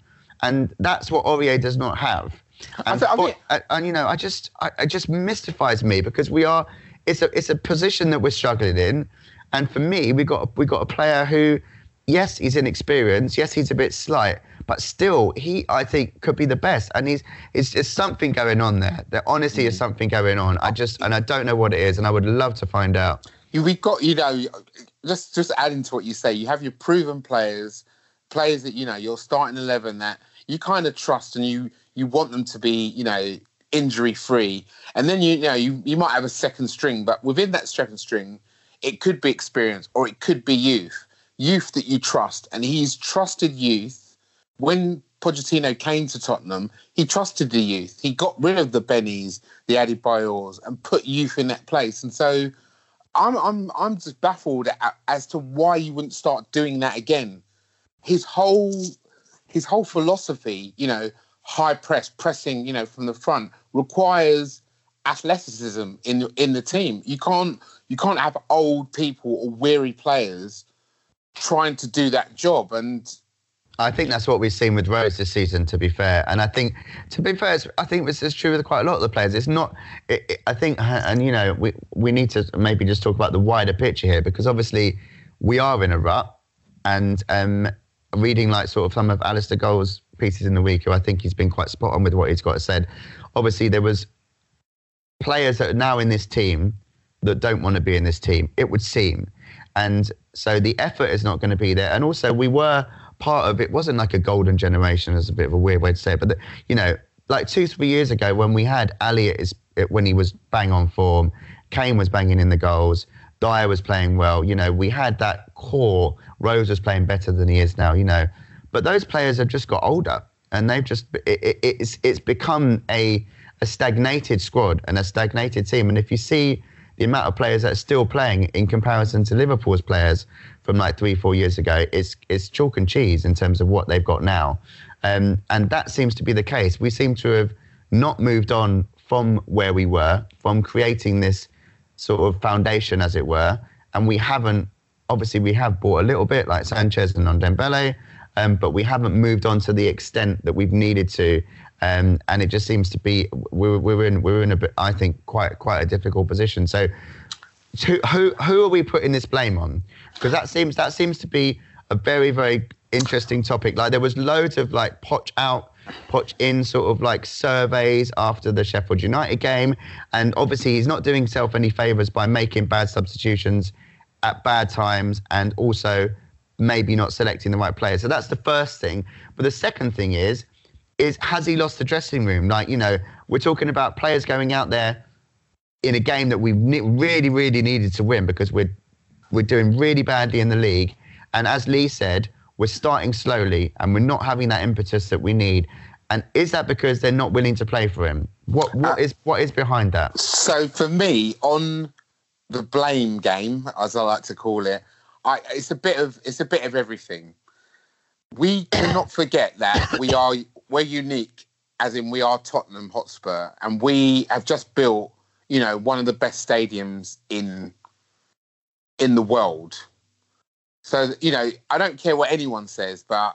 and that's what Aurier does not have. And, th- I for, think- and, and you know, I just, I, it just mystifies me because we are, it's a, it's a position that we're struggling in, and for me, we got, we got a player who, yes, he's inexperienced, yes, he's a bit slight, but still, he, I think, could be the best, and he's, it's just something going on there. There honestly is something going on. I just, and I don't know what it is, and I would love to find out. You, we've got, you know, just just adding to what you say, you have your proven players, players that, you know, your starting eleven that you kind of trust and you you want them to be, you know, injury free. And then, you, you know, you, you might have a second string, but within that second string, it could be experience or it could be youth, youth that you trust. And he's trusted youth. When Pochettino came to Tottenham, he trusted the youth. He got rid of the Bennies, the Adebayors, and put youth in that place. And so I'm I'm I'm just baffled as to why you wouldn't start doing that again. His whole his whole philosophy, you know, high press, pressing, you know, from the front, requires athleticism in in the team. You can't you can't have old people or weary players trying to do that job. And I think that's what we've seen with Rose this season, to be fair. And I think, to be fair, it's, I think this is true with quite a lot of the players. It's not, it, it, I think, and you know, we, we need to maybe just talk about the wider picture here, because obviously we are in a rut. And um, reading like sort of some of Alistair Gold's pieces in the week, who I think he's been quite spot on with what he's got said. Obviously, there was players that are now in this team that don't want to be in this team, it would seem. And so the effort is not going to be there. And also we were part of, it wasn't like a golden generation, as a bit of a weird way to say it, but the, you know, like two, three years ago when we had Ali at his, when he was bang on form, Kane was banging in the goals, Dyer was playing well, you know, we had that core. Rose was playing better than he is now, you know, but those players have just got older and they've just, it, it, it's, it's become a, a stagnated squad and a stagnated team. And if you see the amount of players that are still playing in comparison to Liverpool's players from like three, four years ago, it's it's chalk and cheese in terms of what they've got now. Um, and that seems to be the case. We seem to have not moved on from where we were, from creating this sort of foundation, as it were. And we haven't, obviously we have bought a little bit like Sanchez and Ndombele, um, but we haven't moved on to the extent that we've needed to. Um, and it just seems to be we're we're in we're in a bit, I think, quite quite a difficult position. So, who who who are we putting this blame on? Because that seems that seems to be a very very interesting topic. Like there was loads of like Poch out, Poch in sort of like surveys after the Sheffield United game, and obviously he's not doing himself any favours by making bad substitutions at bad times, and also maybe not selecting the right players. So that's the first thing. But the second thing is. is has he lost the dressing room? Like, you know, we're talking about players going out there in a game that we ne- really, really needed to win because we're we're doing really badly in the league. And as Lee said, we're starting slowly and we're not having that impetus that we need. And is that because they're not willing to play for him? What what uh, is what is behind that? So for me, on the blame game, as I like to call it, I, it's a bit of it's a bit of everything. We cannot forget that we are we're unique, as in we are Tottenham Hotspur, and we have just built, you know, one of the best stadiums in in the world. So, you know, I don't care what anyone says, but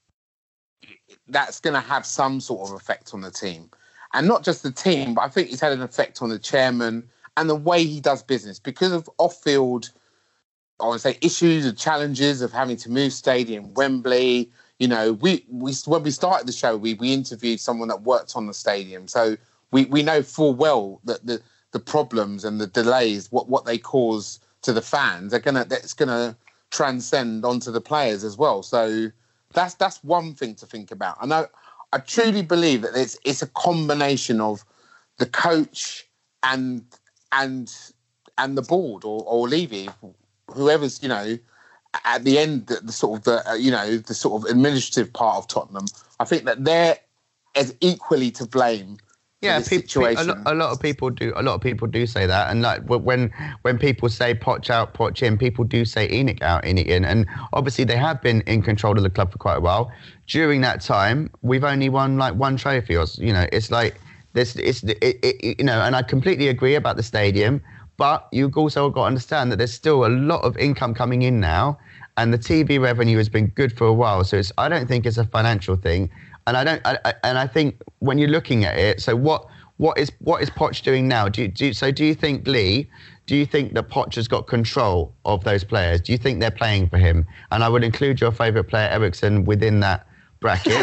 that's going to have some sort of effect on the team, and not just the team, but I think it's had an effect on the chairman and the way he does business because of off-field. I want to say issues and challenges of having to move stadium, Wembley. You know, we, we when we started the show, we we interviewed someone that worked on the stadium, so we, we know full well that the, the problems and the delays, what, what they cause to the fans, are gonna that's gonna transcend onto the players as well. So that's that's one thing to think about. I know I truly believe that it's it's a combination of the coach and and and the board or or Levy. Whoever's, you know, at the end, the, the sort of the, uh, you know, the sort of administrative part of Tottenham, I think that they're as equally to blame. Yeah, this people, situation. a, lot, a lot of people do. A lot of people do say that, and like when when people say Poch out, Poch in, people do say ENIC out, ENIC in, and obviously they have been in control of the club for quite a while. During that time, we've only won like one trophy, or you know, it's like this. It's it, it, you know, and I completely agree about the stadium. But you've also got to understand that there's still a lot of income coming in now, and the T V revenue has been good for a while. So it's, I don't think it's a financial thing. And I don't. I, I, and I think when you're looking at it, so what what is what is Poch doing now? Do you, do you, so? Do you think Lee? Do you think that Poch has got control of those players? Do you think they're playing for him? And I would include your favourite player, Eriksen, within that bracket.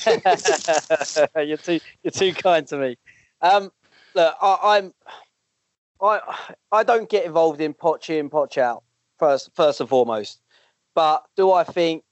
you're too you're too kind to me. Um, look, I, I'm I I don't get involved in Poch in, Poch out first first and foremost. But do I think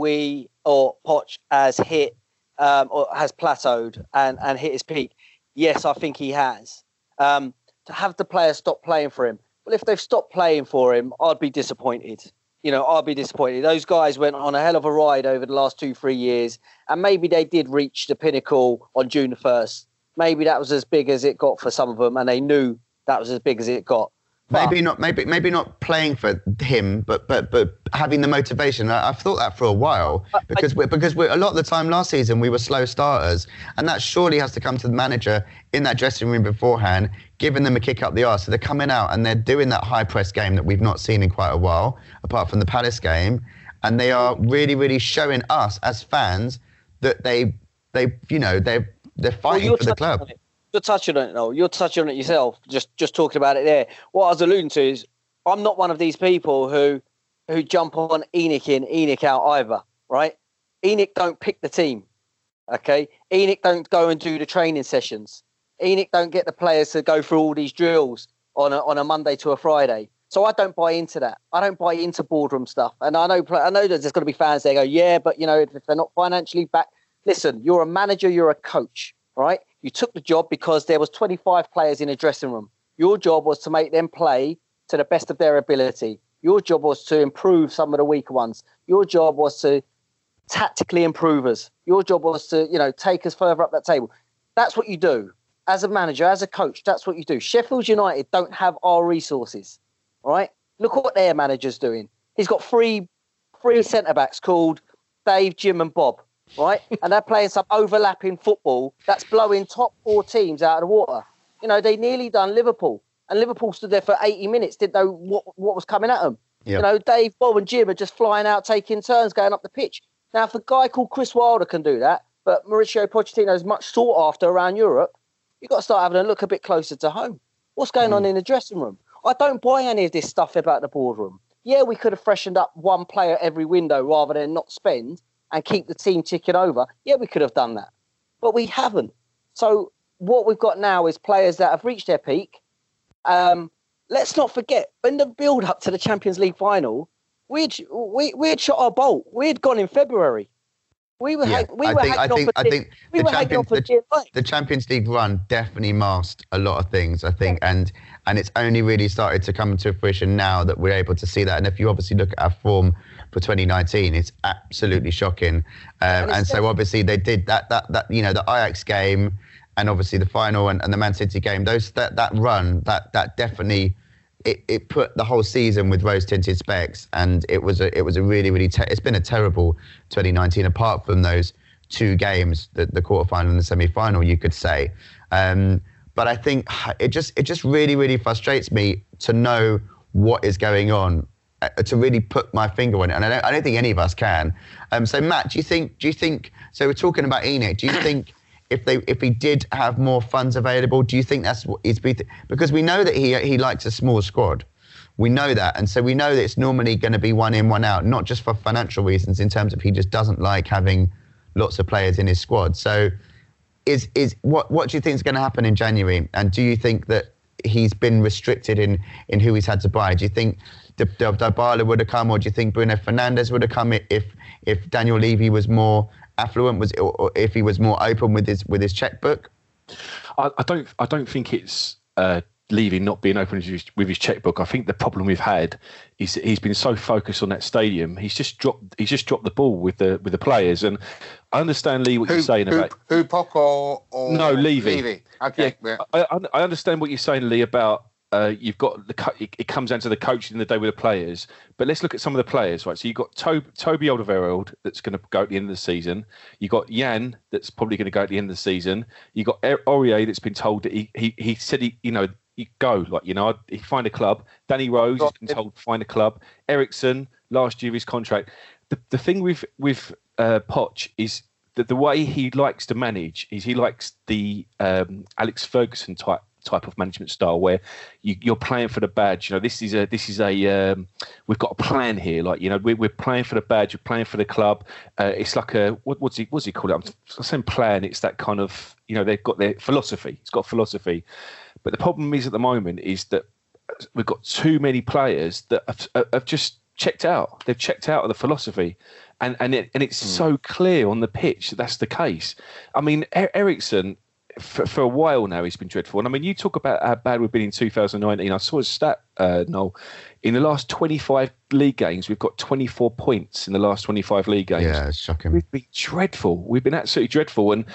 we or Poch has hit um, or has plateaued and, and hit his peak? Yes, I think he has. Um, to have the players stop playing for him. Well, if they've stopped playing for him, I'd be disappointed. You know, I'd be disappointed. Those guys went on a hell of a ride over the last two, three years, and maybe they did reach the pinnacle on June the first. Maybe that was as big as it got for some of them, and they knew that was as big as it got. But, maybe not. Maybe maybe not playing for him, but but but having the motivation. I, I've thought that for a while because we're, because we're, a lot of the time last season we were slow starters, and that surely has to come to the manager in that dressing room beforehand, giving them a kick up the arse. So they're coming out and they're doing that high press game that we've not seen in quite a while, apart from the Palace game, and they are really really showing us as fans that they they you know they they're fighting well, for the club. You're touching on it, no. You're touching on it yourself. Just, just talking about it there. What I was alluding to is, I'm not one of these people who, who jump on ENIC in, ENIC out either. Right? ENIC don't pick the team. Okay. ENIC don't go and do the training sessions. ENIC don't get the players to go through all these drills on a, on a Monday to a Friday. So I don't buy into that. I don't buy into boardroom stuff. And I know, I know that there's going to be fans there go, yeah, but you know, if they're not financially back, listen, you're a manager, you're a coach, right? You took the job because there was twenty-five players in a dressing room. Your job was to make them play to the best of their ability. Your job was to improve some of the weaker ones. Your job was to tactically improve us. Your job was to, you know, take us further up that table. That's what you do. As a manager, as a coach, that's what you do. Sheffield United don't have our resources, all right? Look what their manager's doing. He's got three, three centre-backs called Dave, Jim and Bob. Right, and they're playing some overlapping football that's blowing top four teams out of the water. You know, they nearly done Liverpool, and Liverpool stood there for eighty minutes, didn't know what, what was coming at them. Yep. You know, Dave, Bob, and Jim are just flying out, taking turns, going up the pitch. Now, if a guy called Chris Wilder can do that, but Mauricio Pochettino is much sought after around Europe, you've got to start having a look a bit closer to home. What's going mm. on in the dressing room? I don't buy any of this stuff about the boardroom. Yeah, we could have freshened up one player every window rather than not spend and keep the team ticking over. Yeah, we could have done that, but we haven't. So what we've got now is players that have reached their peak. Um, let's not forget, in the build-up to the Champions League final, we'd, we, we'd shot our bolt. We'd gone in February. We were, yeah, ha- we I were think, hanging I think, off I think we the, were Champions, hanging the, off the Champions League run definitely masked a lot of things, I think, yeah. and and it's only really started to come to fruition now that we're able to see that. And if you obviously look at our form for twenty nineteen, it's absolutely shocking. Um, and so obviously they did that, that, that, you know, the Ajax game and obviously the final and, and the Man City game, those, that, that run, that, that definitely, it, it put the whole season with rose tinted specs. And it was a, it was a really, really, te- it's been a terrible twenty nineteen apart from those two games, the, the quarterfinal and the semi-final, you could say. Um, but I think it just, it just really, really frustrates me to know what is going on, to really put my finger on it, and I don't, I don't think any of us can. Um, so Matt, do you think? Do you think? So we're talking about ENIC. Do you think if they, if he did have more funds available, do you think that's what he's because we know that he he likes a small squad, we know that, and so we know that it's normally going to be one in, one out, not just for financial reasons. In terms of he just doesn't like having lots of players in his squad. So is is what what do you think is going to happen in January? And do you think that he's been restricted in in who he's had to buy? Do you think Dybala would have come, or do you think Bruno Fernandes would have come if if Daniel Levy was more affluent, was or if he was more open with his with his checkbook? I, I don't I don't think it's uh, Levy not being open with his, with his checkbook. I think the problem we've had is that he's been so focused on that stadium. He's just dropped he's just dropped the ball with the with the players. And I understand, Lee, what who, you're saying who, about who Poch or, or no Levy. Levy. Okay, yeah, yeah. I, I understand what you're saying, Lee, about. Uh, you've got the co- it, it comes down to the coaching in the day with the players, but let's look at some of the players, right? So you've got to- Toby Alderweireld that's going to go at the end of the season. You've got Jan that's probably going to go at the end of the season. You've got Aurier that's been told that he he, he said he you know he go like you know he find a club. Danny Rose has been told to find a club. Eriksen last year his contract. The the thing with with uh, Poch is the, the way he likes to manage is he likes the um, Alex Ferguson type type of management style where you, you're playing for the badge. You know, this is a this is a um, we've got a plan here. Like, you know, we're, we're playing for the badge. We're playing for the club. Uh, it's like a what, what's he what's he called it? I'm saying plan. It's that kind of, you know, they've got their philosophy. It's got philosophy. But the problem is at the moment is that we've got too many players that have, have just checked out. They've checked out of the philosophy. And and it, and it's mm. so clear on the pitch that that's the case. I mean, er- Eriksen, for, for a while now, he's been dreadful. And I mean, you talk about how bad we've been in two thousand nineteen. I saw a stat, uh, Noel. In the last twenty-five league games, we've got twenty-four points in the last twenty-five league games. Yeah, it's shocking. We've been dreadful. We've been absolutely dreadful. And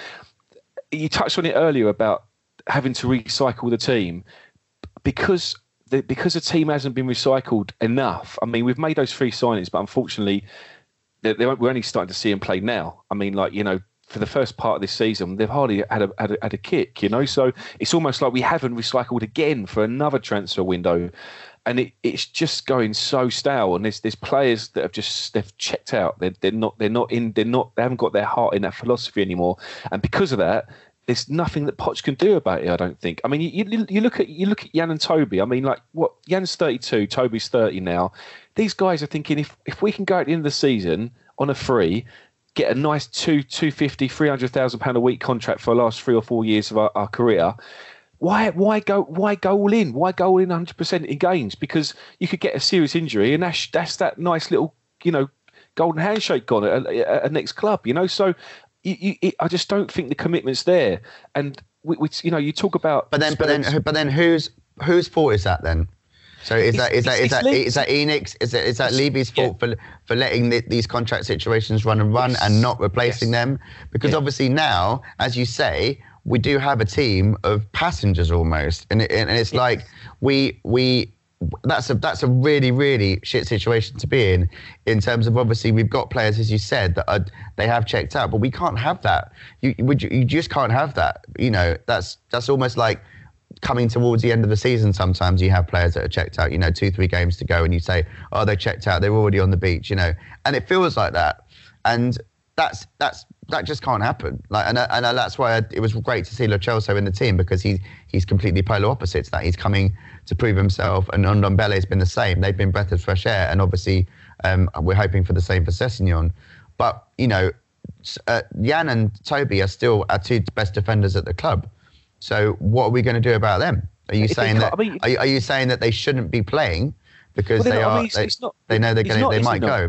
you touched on it earlier about having to recycle the team because the, because the team hasn't been recycled enough. I mean, we've made those three signings, but unfortunately, They're, they're, we're only starting to see them play now. I mean, like, you know, for the first part of this season, they've hardly had a, had a, had a kick, you know? So it's almost like we haven't recycled again for another transfer window. And it, it's just going so stale. And there's there's players that have just, they've checked out. They're, they're not, they're not in, they're not, they haven't got their heart in that philosophy anymore. And because of that, there's nothing that Poch can do about it, I don't think. I mean, you, you, you look at you look at Jan and Toby. I mean, like, what? Jan's thirty-two, Toby's thirty now. These guys are thinking, if if we can go at the end of the season on a free, get a nice two, two fifty, three hundred thousand pound a week contract for the last three or four years of our, our career, why why go why go all in? Why go all in one hundred percent in games? Because you could get a serious injury, and that's that's that nice little, you know, golden handshake gone at a, a next club, you know. So you, you, it, I just don't think the commitment's there. And we, we, you know, you talk about, but then, but then, but then, whose whose fault is that then? So is that is that is that is that Enix? Is that is that Levy's fault yeah. for for letting the, these contract situations run and run yes. and not replacing yes. them? Because yeah. obviously now, as you say, we do have a team of passengers almost, and it, and it's yes. like we we that's a that's a really really shit situation to be in. In terms of, obviously we've got players, as you said, that are, they have checked out, but we can't have that. You would you, you just can't have that. You know, that's that's almost like coming towards the end of the season. Sometimes you have players that are checked out, you know, two, three games to go, and you say, oh, they checked out, they're already on the beach, you know, and it feels like that. And that's that's that just can't happen. Like, and and that's why I, it was great to see Lo Celso in the team, because he he's completely polar opposite to that. He's coming to prove himself, and Ndombele's been the same. They've been breath of fresh air, and obviously um, we're hoping for the same for Sessegnon. But you know, uh, Jan and Toby are still our two best defenders at the club. So what are we going to do about them? Are you saying that? I mean, are, you, are you saying that they shouldn't be playing because well, they not, are? I mean, it's, they, it's not, they know they're going. They might go.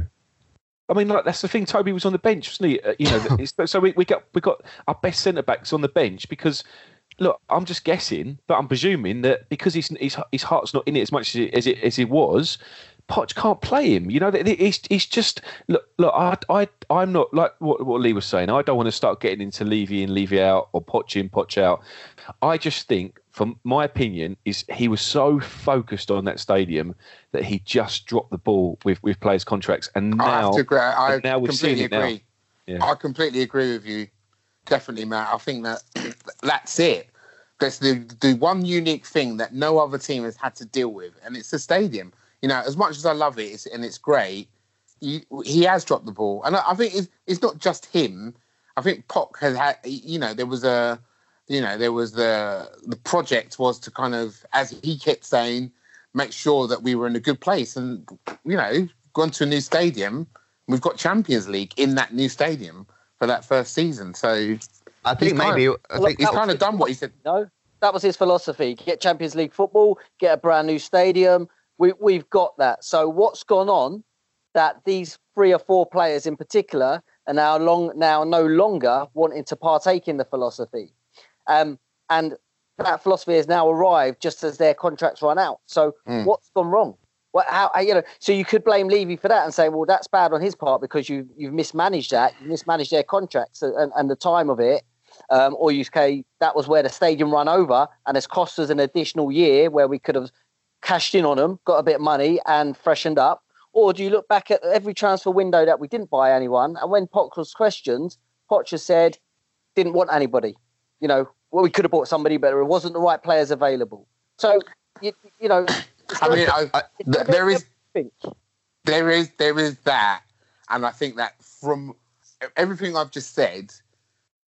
I mean, like, that's the thing. Toby was on the bench, wasn't he? Uh, you know, it's, so we, we got we got our best centre backs on the bench because, look, I'm just guessing, but I'm presuming that because his his, his heart's not in it as much as it as it, as it was, Poch can't play him. You know, he's he's just look look. I I I'm not like what what Lee was saying. I don't want to start getting into Levy in, Levy out, or Poch in, Poch out. I just think, from my opinion, is he was so focused on that stadium that he just dropped the ball with, with players' contracts, and now I have to agree. I now we're completely seeing it agree. Now. Yeah. I completely agree with you. Definitely, Matt. I think that that's it. That's the the one unique thing that no other team has had to deal with, and it's the stadium. You know, as much as I love it, it's, and it's great, you, he has dropped the ball, and I, I think it's, it's not just him. I think Poch has had. You know, there was a. You know, there was the the project was to kind of, as he kept saying, make sure that we were in a good place, and you know, gone to a new stadium. We've got Champions League in that new stadium for that first season. So I think maybe of, I think he's kind of done what he said. No, that was his philosophy: get Champions League football, get a brand new stadium. We we've got that. So what's gone on that these three or four players in particular are now long now no longer wanting to partake in the philosophy. Um, and that philosophy has now arrived just as their contracts run out. So mm. what's gone wrong? What, how, you know, so you could blame Levy for that and say, well, that's bad on his part because you, you've mismanaged that, you've mismanaged their contracts and, and the time of it. Um, or you say that was where the stadium ran over and it's cost us an additional year where we could have cashed in on them, got a bit of money and freshened up. Or do you look back at every transfer window that we didn't buy anyone, and when Poch was questioned, Poch has said, didn't want anybody. You know, well, we could have bought somebody better. It wasn't the right players available. So, you, you know, I mean, I, I, there is, there is, there is that, and I think that from everything I've just said,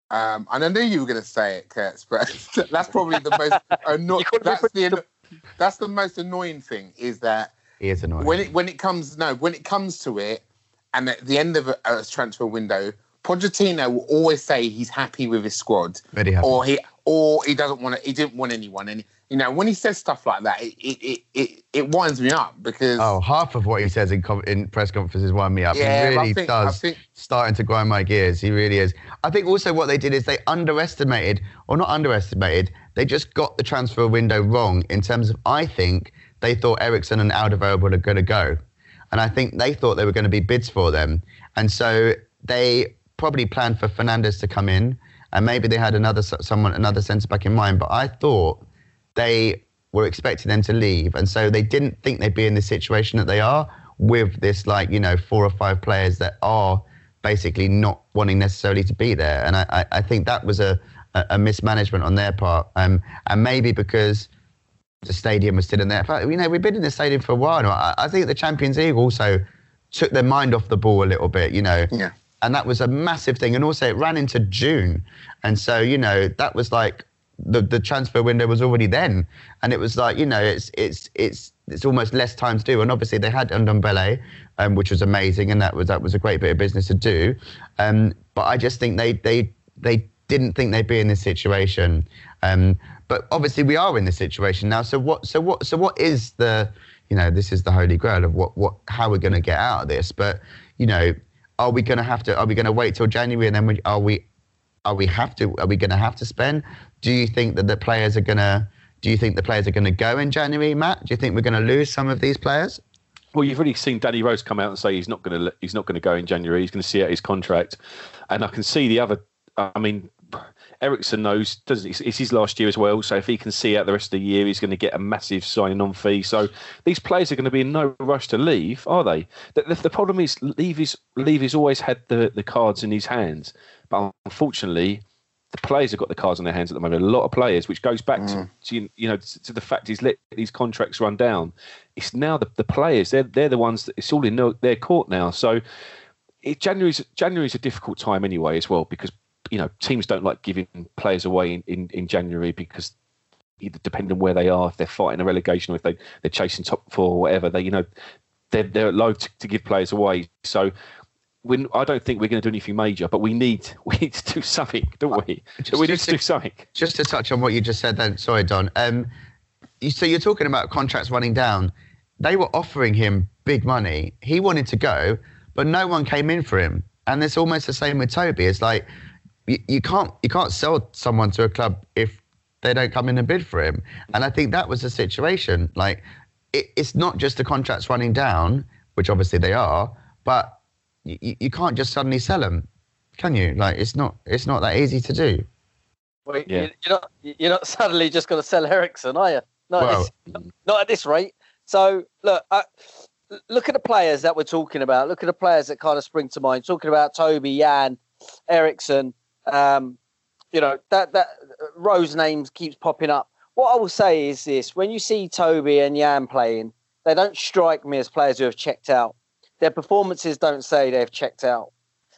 Um, and I knew you were going to say it, Kurtz, but that's probably the most anno- that's the that's the most annoying thing is that he is annoying when it when it comes no when it comes to it, and at the end of a, a transfer window, Pochettino will always say he's happy with his squad, Very happy. or he or he doesn't want to, he didn't want anyone, and you know when he says stuff like that, it it it, it winds me up because oh, half of what he says in com- in press conferences wind me up. Yeah, he really I think, does I think, starting to grind my gears. He really is. I think also what they did is they underestimated, or not underestimated, they just got the transfer window wrong in terms of, I think they thought Eriksen and Alderweireld were going to go, and I think they thought there were going to be bids for them, and so they probably planned for Fernandes to come in, and maybe they had another someone, another centre back in mind. But I thought they were expecting them to leave, and so they didn't think they'd be in the situation that they are with this, like, you know, four or five players that are basically not wanting necessarily to be there. And I, I, I think that was a, a mismanagement on their part, um, and maybe because the stadium was still in there. But, you know, we've been in the stadium for a while now. I, I think the Champions League also took their mind off the ball a little bit, you know. Yeah. And that was a massive thing. And also it ran into June. And so, you know, that was like the, the transfer window was already then. And it was like, you know, it's it's it's it's almost less time to do. And obviously they had Ndombele, um, which was amazing. And that was that was a great bit of business to do. Um, but I just think they they they didn't think they'd be in this situation. Um, but obviously we are in this situation now. So what so what so what is the, you know, this is the holy grail of what what how we're going to get out of this. But, you know, Are we going to have to? Are we going to wait till January and then we, are we? Are we have to? Are we going to have to spend? Do you think that the players are going to? Do you think the players are going to go in January, Matt? Do you think we're going to lose some of these players? Well, you've already seen Danny Rose come out and say he's not going to. He's not going to go in January. He's going to see out his contract, and I can see the other. I mean, Eriksen knows, doesn't he? It's his last year as well. So if he can see out the rest of the year, he's going to get a massive signing on fee. So these players are going to be in no rush to leave, are they? The, the, the problem is Levy's Levy's always had the, the cards in his hands, but unfortunately, the players have got the cards in their hands at the moment. A lot of players, which goes back mm. to, to you know to, to the fact he's let these contracts run down. It's now the, the players. They're they're the ones that it's all in their court now. So it, January's January's a difficult time anyway as well, because, you know, teams don't like giving players away in, in, in January because either depending on where they are, if they're fighting a relegation or if they, they're chasing top four or whatever, they, you know, they're, they're loath to, to give players away. So when, I don't think we're going to do anything major, but we need we need to do something, don't we? Just, we need to, to do something. Just to touch on what you just said then, sorry, Don. Um, you, so you're talking about contracts running down. They were offering him big money. He wanted to go, but no one came in for him. And it's almost the same with Toby. It's like, You, you can't you can't sell someone to a club if they don't come in and bid for him. And I think that was the situation. Like, it, it's not just the contracts running down, which obviously they are, but you, you can't just suddenly sell them, can you? Like, it's not it's not that easy to do. Well, yeah. you're not you're not suddenly just going to sell Eriksen, are you? Not, well, at this, not at this rate. So look, uh, look at the players that we're talking about. Look at the players that kind of spring to mind. Talking about Toby, Jan, Eriksen. Um, you know, that that Rose names keeps popping up. What I will say is this: when you see Toby and Jan playing, they don't strike me as players who have checked out. Their performances don't say they've checked out.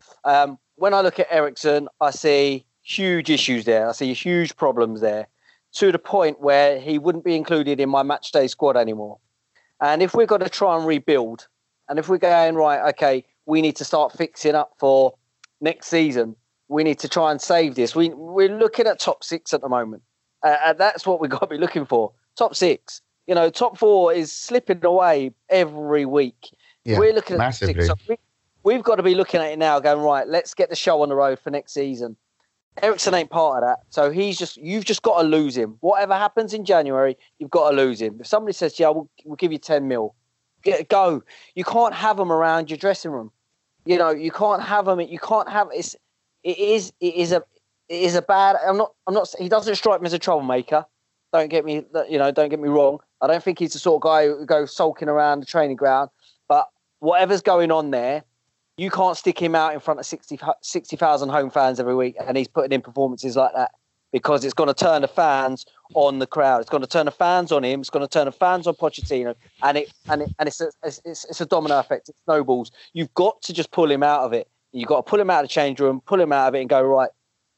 Um, when I look at Eriksen, I see huge issues there. I see huge problems there, to the point where he wouldn't be included in my matchday squad anymore. And if we're going to try and rebuild, and if we're going, right, okay, we need to start fixing up for next season, we need to try and save this. We, we're looking at top six at the moment. Uh, and that's what we've got to be looking for. Top six. You know, top four is slipping away every week. Yeah, we're looking at massively. six. So we, we've got to be looking at it now going, right, let's get the show on the road for next season. Eriksen ain't part of that. So he's just, you've just got to lose him. Whatever happens in January, you've got to lose him. If somebody says, yeah, we'll, we'll give you ten mil, get go. You can't have them around your dressing room. You know, you can't have them. You can't have, it's, It is. It is a. It is a bad. I'm not. I'm not. He doesn't strike me as a troublemaker. Don't get me. You know. Don't get me wrong. I don't think he's the sort of guy who goes sulking around the training ground. But whatever's going on there, you can't stick him out in front of sixty thousand home fans every week, and he's putting in performances like that, because it's going to turn the fans on the crowd. It's going to turn the fans on him. It's going to turn the fans on Pochettino, and it and it and it's a, it's, it's a domino effect. It snowballs. You've got to just pull him out of it. You've got to pull him out of the change room, pull him out of it, and go, right,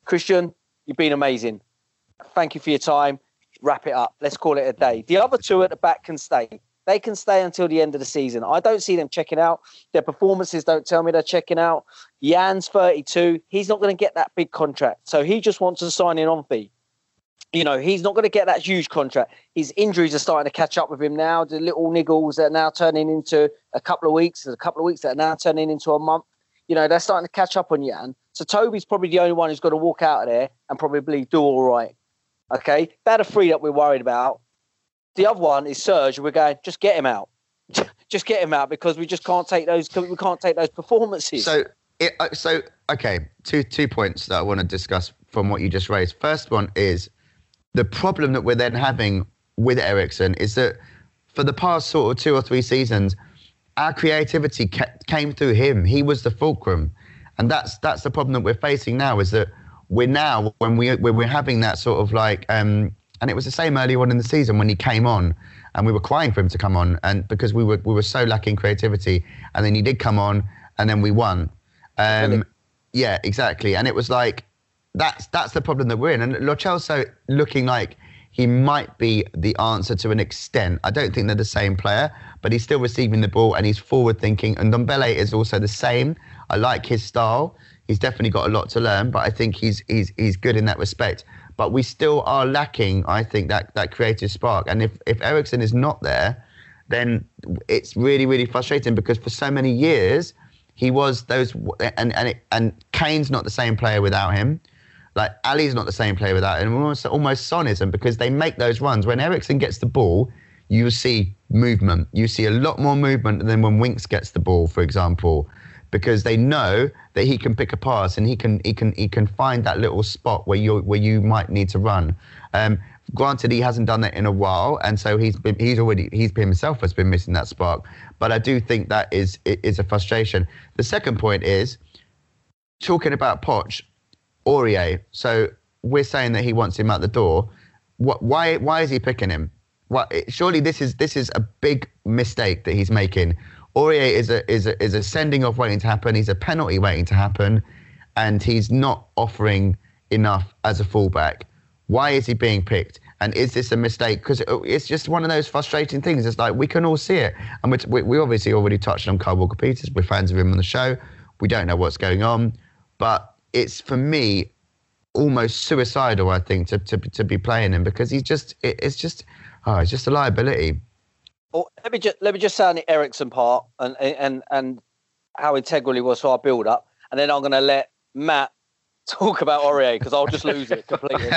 Christian, you've been amazing. Thank you for your time. Wrap it up. Let's call it a day. The other two at the back can stay. They can stay until the end of the season. I don't see them checking out. Their performances don't tell me they're checking out. Jan's thirty-two. He's not going to get that big contract. So he just wants to sign in on fee. You know, he's not going to get that huge contract. His injuries are starting to catch up with him now. The little niggles that are now turning into a couple of weeks. There's a couple of weeks that are now turning into a month. You know, they're starting to catch up on Jan. So Toby's probably the only one who's got to walk out of there and probably do all right. Okay? They're the three that we're worried about. The other one is Serge. We're going, just get him out. Just get him out because we just can't take those. We can't take those performances. So, it, uh, so okay, two two points that I want to discuss from what you just raised. First one is the problem that we're then having with Eriksen is that for the past sort of two or three seasons, our creativity ca- came through him. He was the fulcrum, and that's that's the problem that we're facing now. Is that we're now when we when we're having that sort of like. Um, And it was the same early on in the season when he came on, and we were crying for him to come on, and because we were we were so lacking creativity, and then he did come on, and then we won. Um, really? Yeah, exactly. And it was like that's that's the problem that we're in. And Lo Celso looking like he might be the answer to an extent. I don't think they're the same player, but he's still receiving the ball and he's forward thinking. And Ndombele is also the same. I like his style. He's definitely got a lot to learn, but I think he's he's he's good in that respect. But we still are lacking, I think, that that creative spark. And if, if Eriksen is not there, then it's really, really frustrating because for so many years, he was those... And and, it, and Kane's not the same player without him. Like, Ali's not the same player without him. Almost, almost Son isn't because they make those runs. When Eriksen gets the ball, you see movement. You see a lot more movement than when Winks gets the ball, for example. Because they know that he can pick a pass and he can he can he can find that little spot where you where you might need to run. Um, granted, he hasn't done that in a while, and so he's been he's already he's been himself has been missing that spark. But I do think that is is a frustration. The second point is talking about Poch, Aurier. So we're saying that he wants him out the door. What? Why? Why is he picking him? What? Surely this is this is a big mistake that he's making. Aurier is a is a is a sending off waiting to happen. He's a penalty waiting to happen, and he's not offering enough as a fullback. Why is he being picked? And is this a mistake? Because it's just one of those frustrating things. It's like we can all see it, and we we obviously already touched on Kyle Walker-Peters. We're fans of him on the show. We don't know what's going on, but it's for me almost suicidal. I think to to to be playing him because he's just it, it's just oh it's just a liability. Well, let me just let me just say on the Eriksen part and and and how integral he was to our build up, and then I'm going to let Matt talk about Aurier because I'll just lose it completely.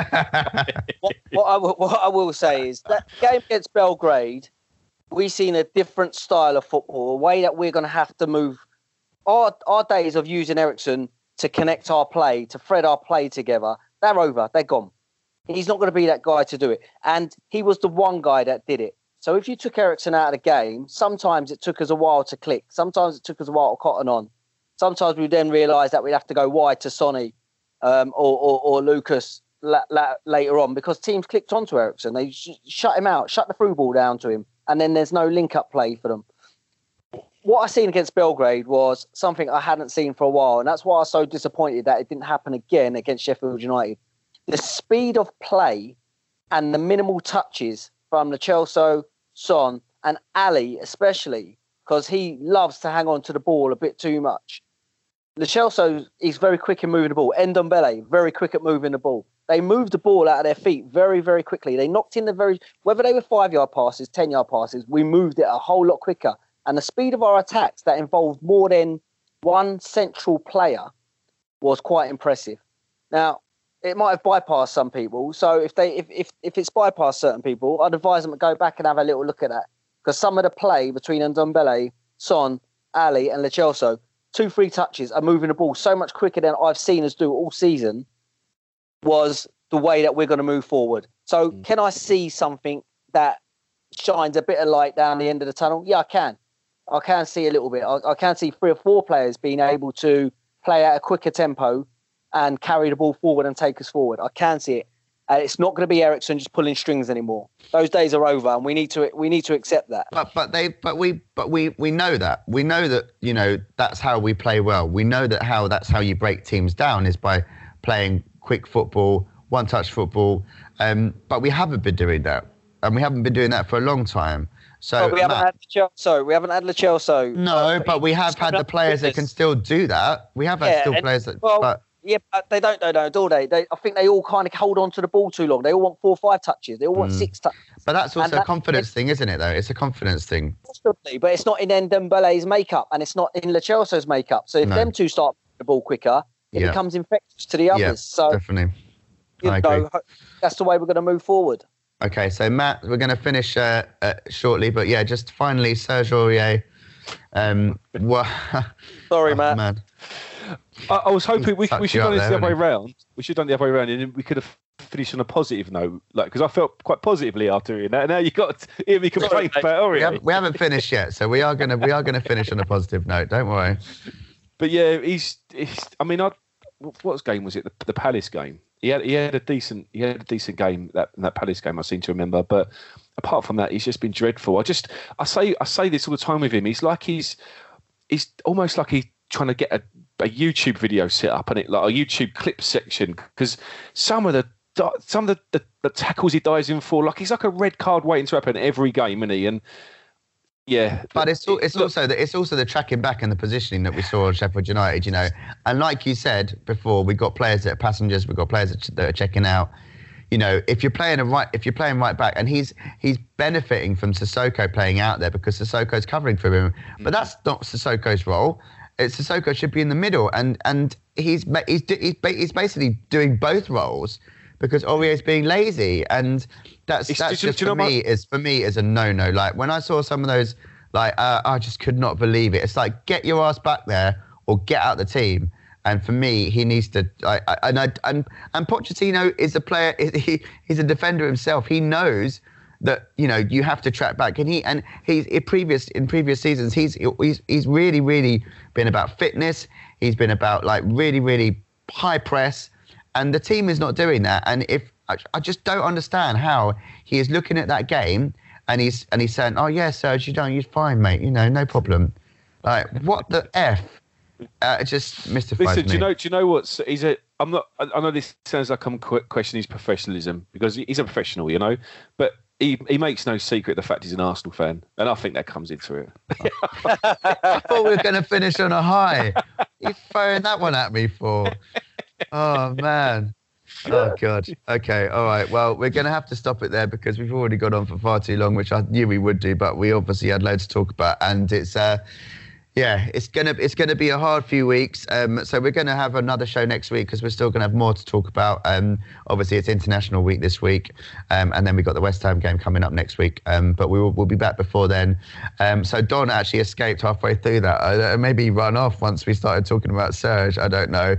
what, what, I will, what I will say is that game against Belgrade, we've seen a different style of football, a way that we're going to have to move. Our our days of using Eriksen to connect our play, to thread our play together, they're over. They're gone. He's not going to be that guy to do it, and he was the one guy that did it. So if you took Eriksen out of the game, sometimes it took us a while to click. Sometimes it took us a while to cotton on. Sometimes we then realised that we'd have to go wide to Sonny um, or, or, or Lucas la- la- later on because teams clicked onto Eriksen. They sh- shut him out, shut the through ball down to him, and then there's no link-up play for them. What I seen against Belgrade was something I hadn't seen for a while, and that's why I was so disappointed that it didn't happen again against Sheffield United. The speed of play and the minimal touches from Lo Celso, Son and Ali especially because he loves to hang on to the ball a bit too much. Lo Celso is very quick in moving the ball. Ndombele, very quick at moving the ball. They moved the ball out of their feet very, very quickly. They knocked in the very, whether they were five-yard passes, ten-yard passes, we moved it a whole lot quicker. And the speed of our attacks that involved more than one central player was quite impressive. Now, it might have bypassed some people. So if they if, if if it's bypassed certain people, I'd advise them to go back and have a little look at that. Because some of the play between Ndombele, Son, Ali and Lo Celso, two, three touches are moving the ball so much quicker than I've seen us do all season was the way that we're going to move forward. So mm. can I see something that shines a bit of light down the end of the tunnel? Yeah, I can. I can see a little bit. I, I can see three or four players being able to play at a quicker tempo and carry the ball forward and take us forward. I can see it. Uh, it's not going to be Eriksen just pulling strings anymore. Those days are over, and we need to we need to accept that. But but they but we but we we know that we know that you know that's how we play well. We know that how that's how you break teams down is by playing quick football, one-touch football. Um, but we haven't been doing that. And we haven't been doing that for a long time. So but we haven't Matt, had Lo Celso. We haven't had Lo Celso. No, but we have had the players that can still do that. We have had Yeah, still and- players that... well, but, Yeah, but they don't, don't know, do they? they? I think they all kind of hold on to the ball too long. They all want four or five touches. They all want Mm. six touches. but that's And also a that- confidence thing, isn't it, though? It's a confidence thing. Possibly, but it's not in Ndombele's makeup and it's not in Lo Celso's makeup. So if No. them two start the ball quicker, it Yeah. becomes infectious to the others. Yeah, so Definitely. you I know, agree. that's the way we're going to move forward. Okay, so Matt, we're going to finish uh, uh, shortly, but yeah, just finally, Serge Aurier. Um, what? Sorry, Oh, Matt. man. I, I was hoping we, Fucked we should you have up done this there, the other way haven't round. We should have done the other way round, and then we could have finished on a positive note. Like, because I felt quite positively after hearing that. Now you got to hear me complain Sorry, about We Aurier. haven't, we haven't finished yet, so we are gonna we are gonna finish on a positive note. Don't worry. But yeah, he's. he's I mean, I, what game was it? The, the Palace game. He had he had a decent he had a decent game that that Palace game. I seem to remember, but apart from that, he's just been dreadful. I just I say I say this all the time with him. He's like he's he's almost like he's trying to get a, a YouTube video set up and it like a YouTube clip section because some of the some of the, the, the tackles he dives in for, like he's like a red card waiting to happen every game, isn't he? And yeah, But it's al- it's look, also the it's also the tracking back and the positioning that we saw on Sheffield United, you know. And like you said before, we've got players that are passengers, we've got players that, that are checking out. You know, if you're playing a right, if you're playing right back, and he's he's benefiting from Sissoko playing out there because Sissoko's covering for him. But that's not Sissoko's role. It's Sissoko should be in the middle, and and he's ma- he's he's, ba- he's basically doing both roles because Aurier's being lazy, and that's It's- that's do you- just do you for know me what- is for me is a no-no. Like when I saw some of those, like uh, I just could not believe it. It's like get your ass back there or get out the team. And for me, he needs to. I, I, and I, and and Pochettino is a player. He he's a defender himself. He knows that you know you have to track back. And he and he's in previous in previous seasons. He's he's he's really really been about fitness. He's been about like really really high press. And the team is not doing that. And if I, I just don't understand how he is looking at that game and he's and he's saying, "Oh yeah, Serge, you don't. You're fine, mate. You know, no problem." Like what the f? Uh, it just mystifies listen, me. do you know? Do you know what's? He's a. I'm not. I I know this sounds like I'm que- questioning his professionalism because he's a professional, you know. But he he makes no secret the fact he's an Arsenal fan, and I think that comes into it. I thought we were going to finish on a high. You're throwing that one at me for? Oh man. Oh god. Okay. All right. Well, we're going to have to stop it there because we've already gone on for far too long, which I knew we would do, but we obviously had loads to talk about, and it's uh. Yeah, it's gonna it's gonna be a hard few weeks. Um, so we're gonna have another show next week because we're still gonna have more to talk about. Um, obviously it's International Week this week, um, and then we've got the West Ham game coming up next week. Um, but we will we'll be back before then. Um, so Don actually escaped halfway through that. Uh, maybe he ran off once we started talking about Serge. I don't know.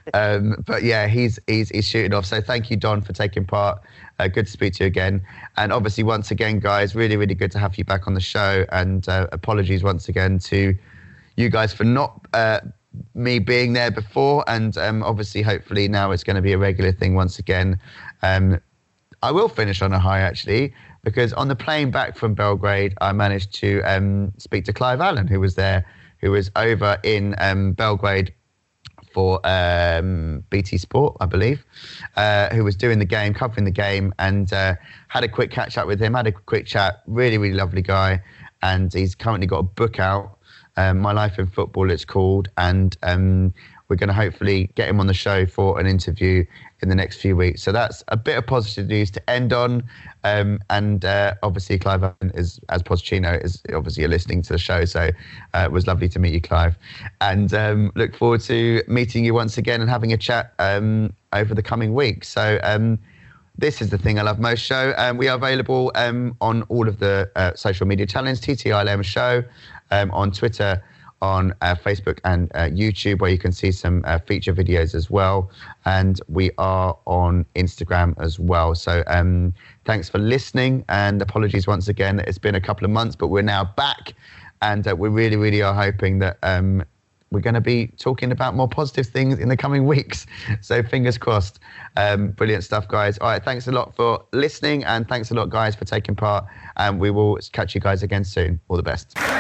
Um, but yeah, he's he's he's shooting off. So thank you, Don, for taking part. Uh, good to speak to you again. And obviously, once again, guys, really really good to have you back on the show. And uh, apologies once again to you guys for not uh, me being there before, and um, obviously, hopefully now it's going to be a regular thing once again. Um, I will finish on a high actually, because on the plane back from Belgrade, I managed to um, speak to Clive Allen, who was there, who was over in um, Belgrade for um, B T Sport, I believe, uh, who was doing the game, covering the game, and uh, had a quick catch up with him, had a quick chat. Really, really lovely guy, and he's currently got a book out. Um, My Life in Football, it's called, and um, we're going to hopefully get him on the show for an interview in the next few weeks. So that's a bit of positive news to end on. Um, and uh, obviously, Clive Allen is, as Pochettino, is obviously you're listening to the show. So uh, it was lovely to meet you, Clive. And um, look forward to meeting you once again and having a chat um, over the coming weeks. So um, this is the Thing I Love Most show. Um, we are available um, on all of the uh, social media channels, T T I L M Show. Um, on Twitter, on uh, Facebook and uh, YouTube, where you can see some uh, feature videos as well. And we are on Instagram as well. So um, thanks for listening, and apologies once again. It's been a couple of months, but we're now back, and uh, we really, really are hoping that um, we're going to be talking about more positive things in the coming weeks. So fingers crossed. Um, brilliant stuff, guys. All right, thanks a lot for listening, and thanks a lot, guys, for taking part. And we will catch you guys again soon. All the best.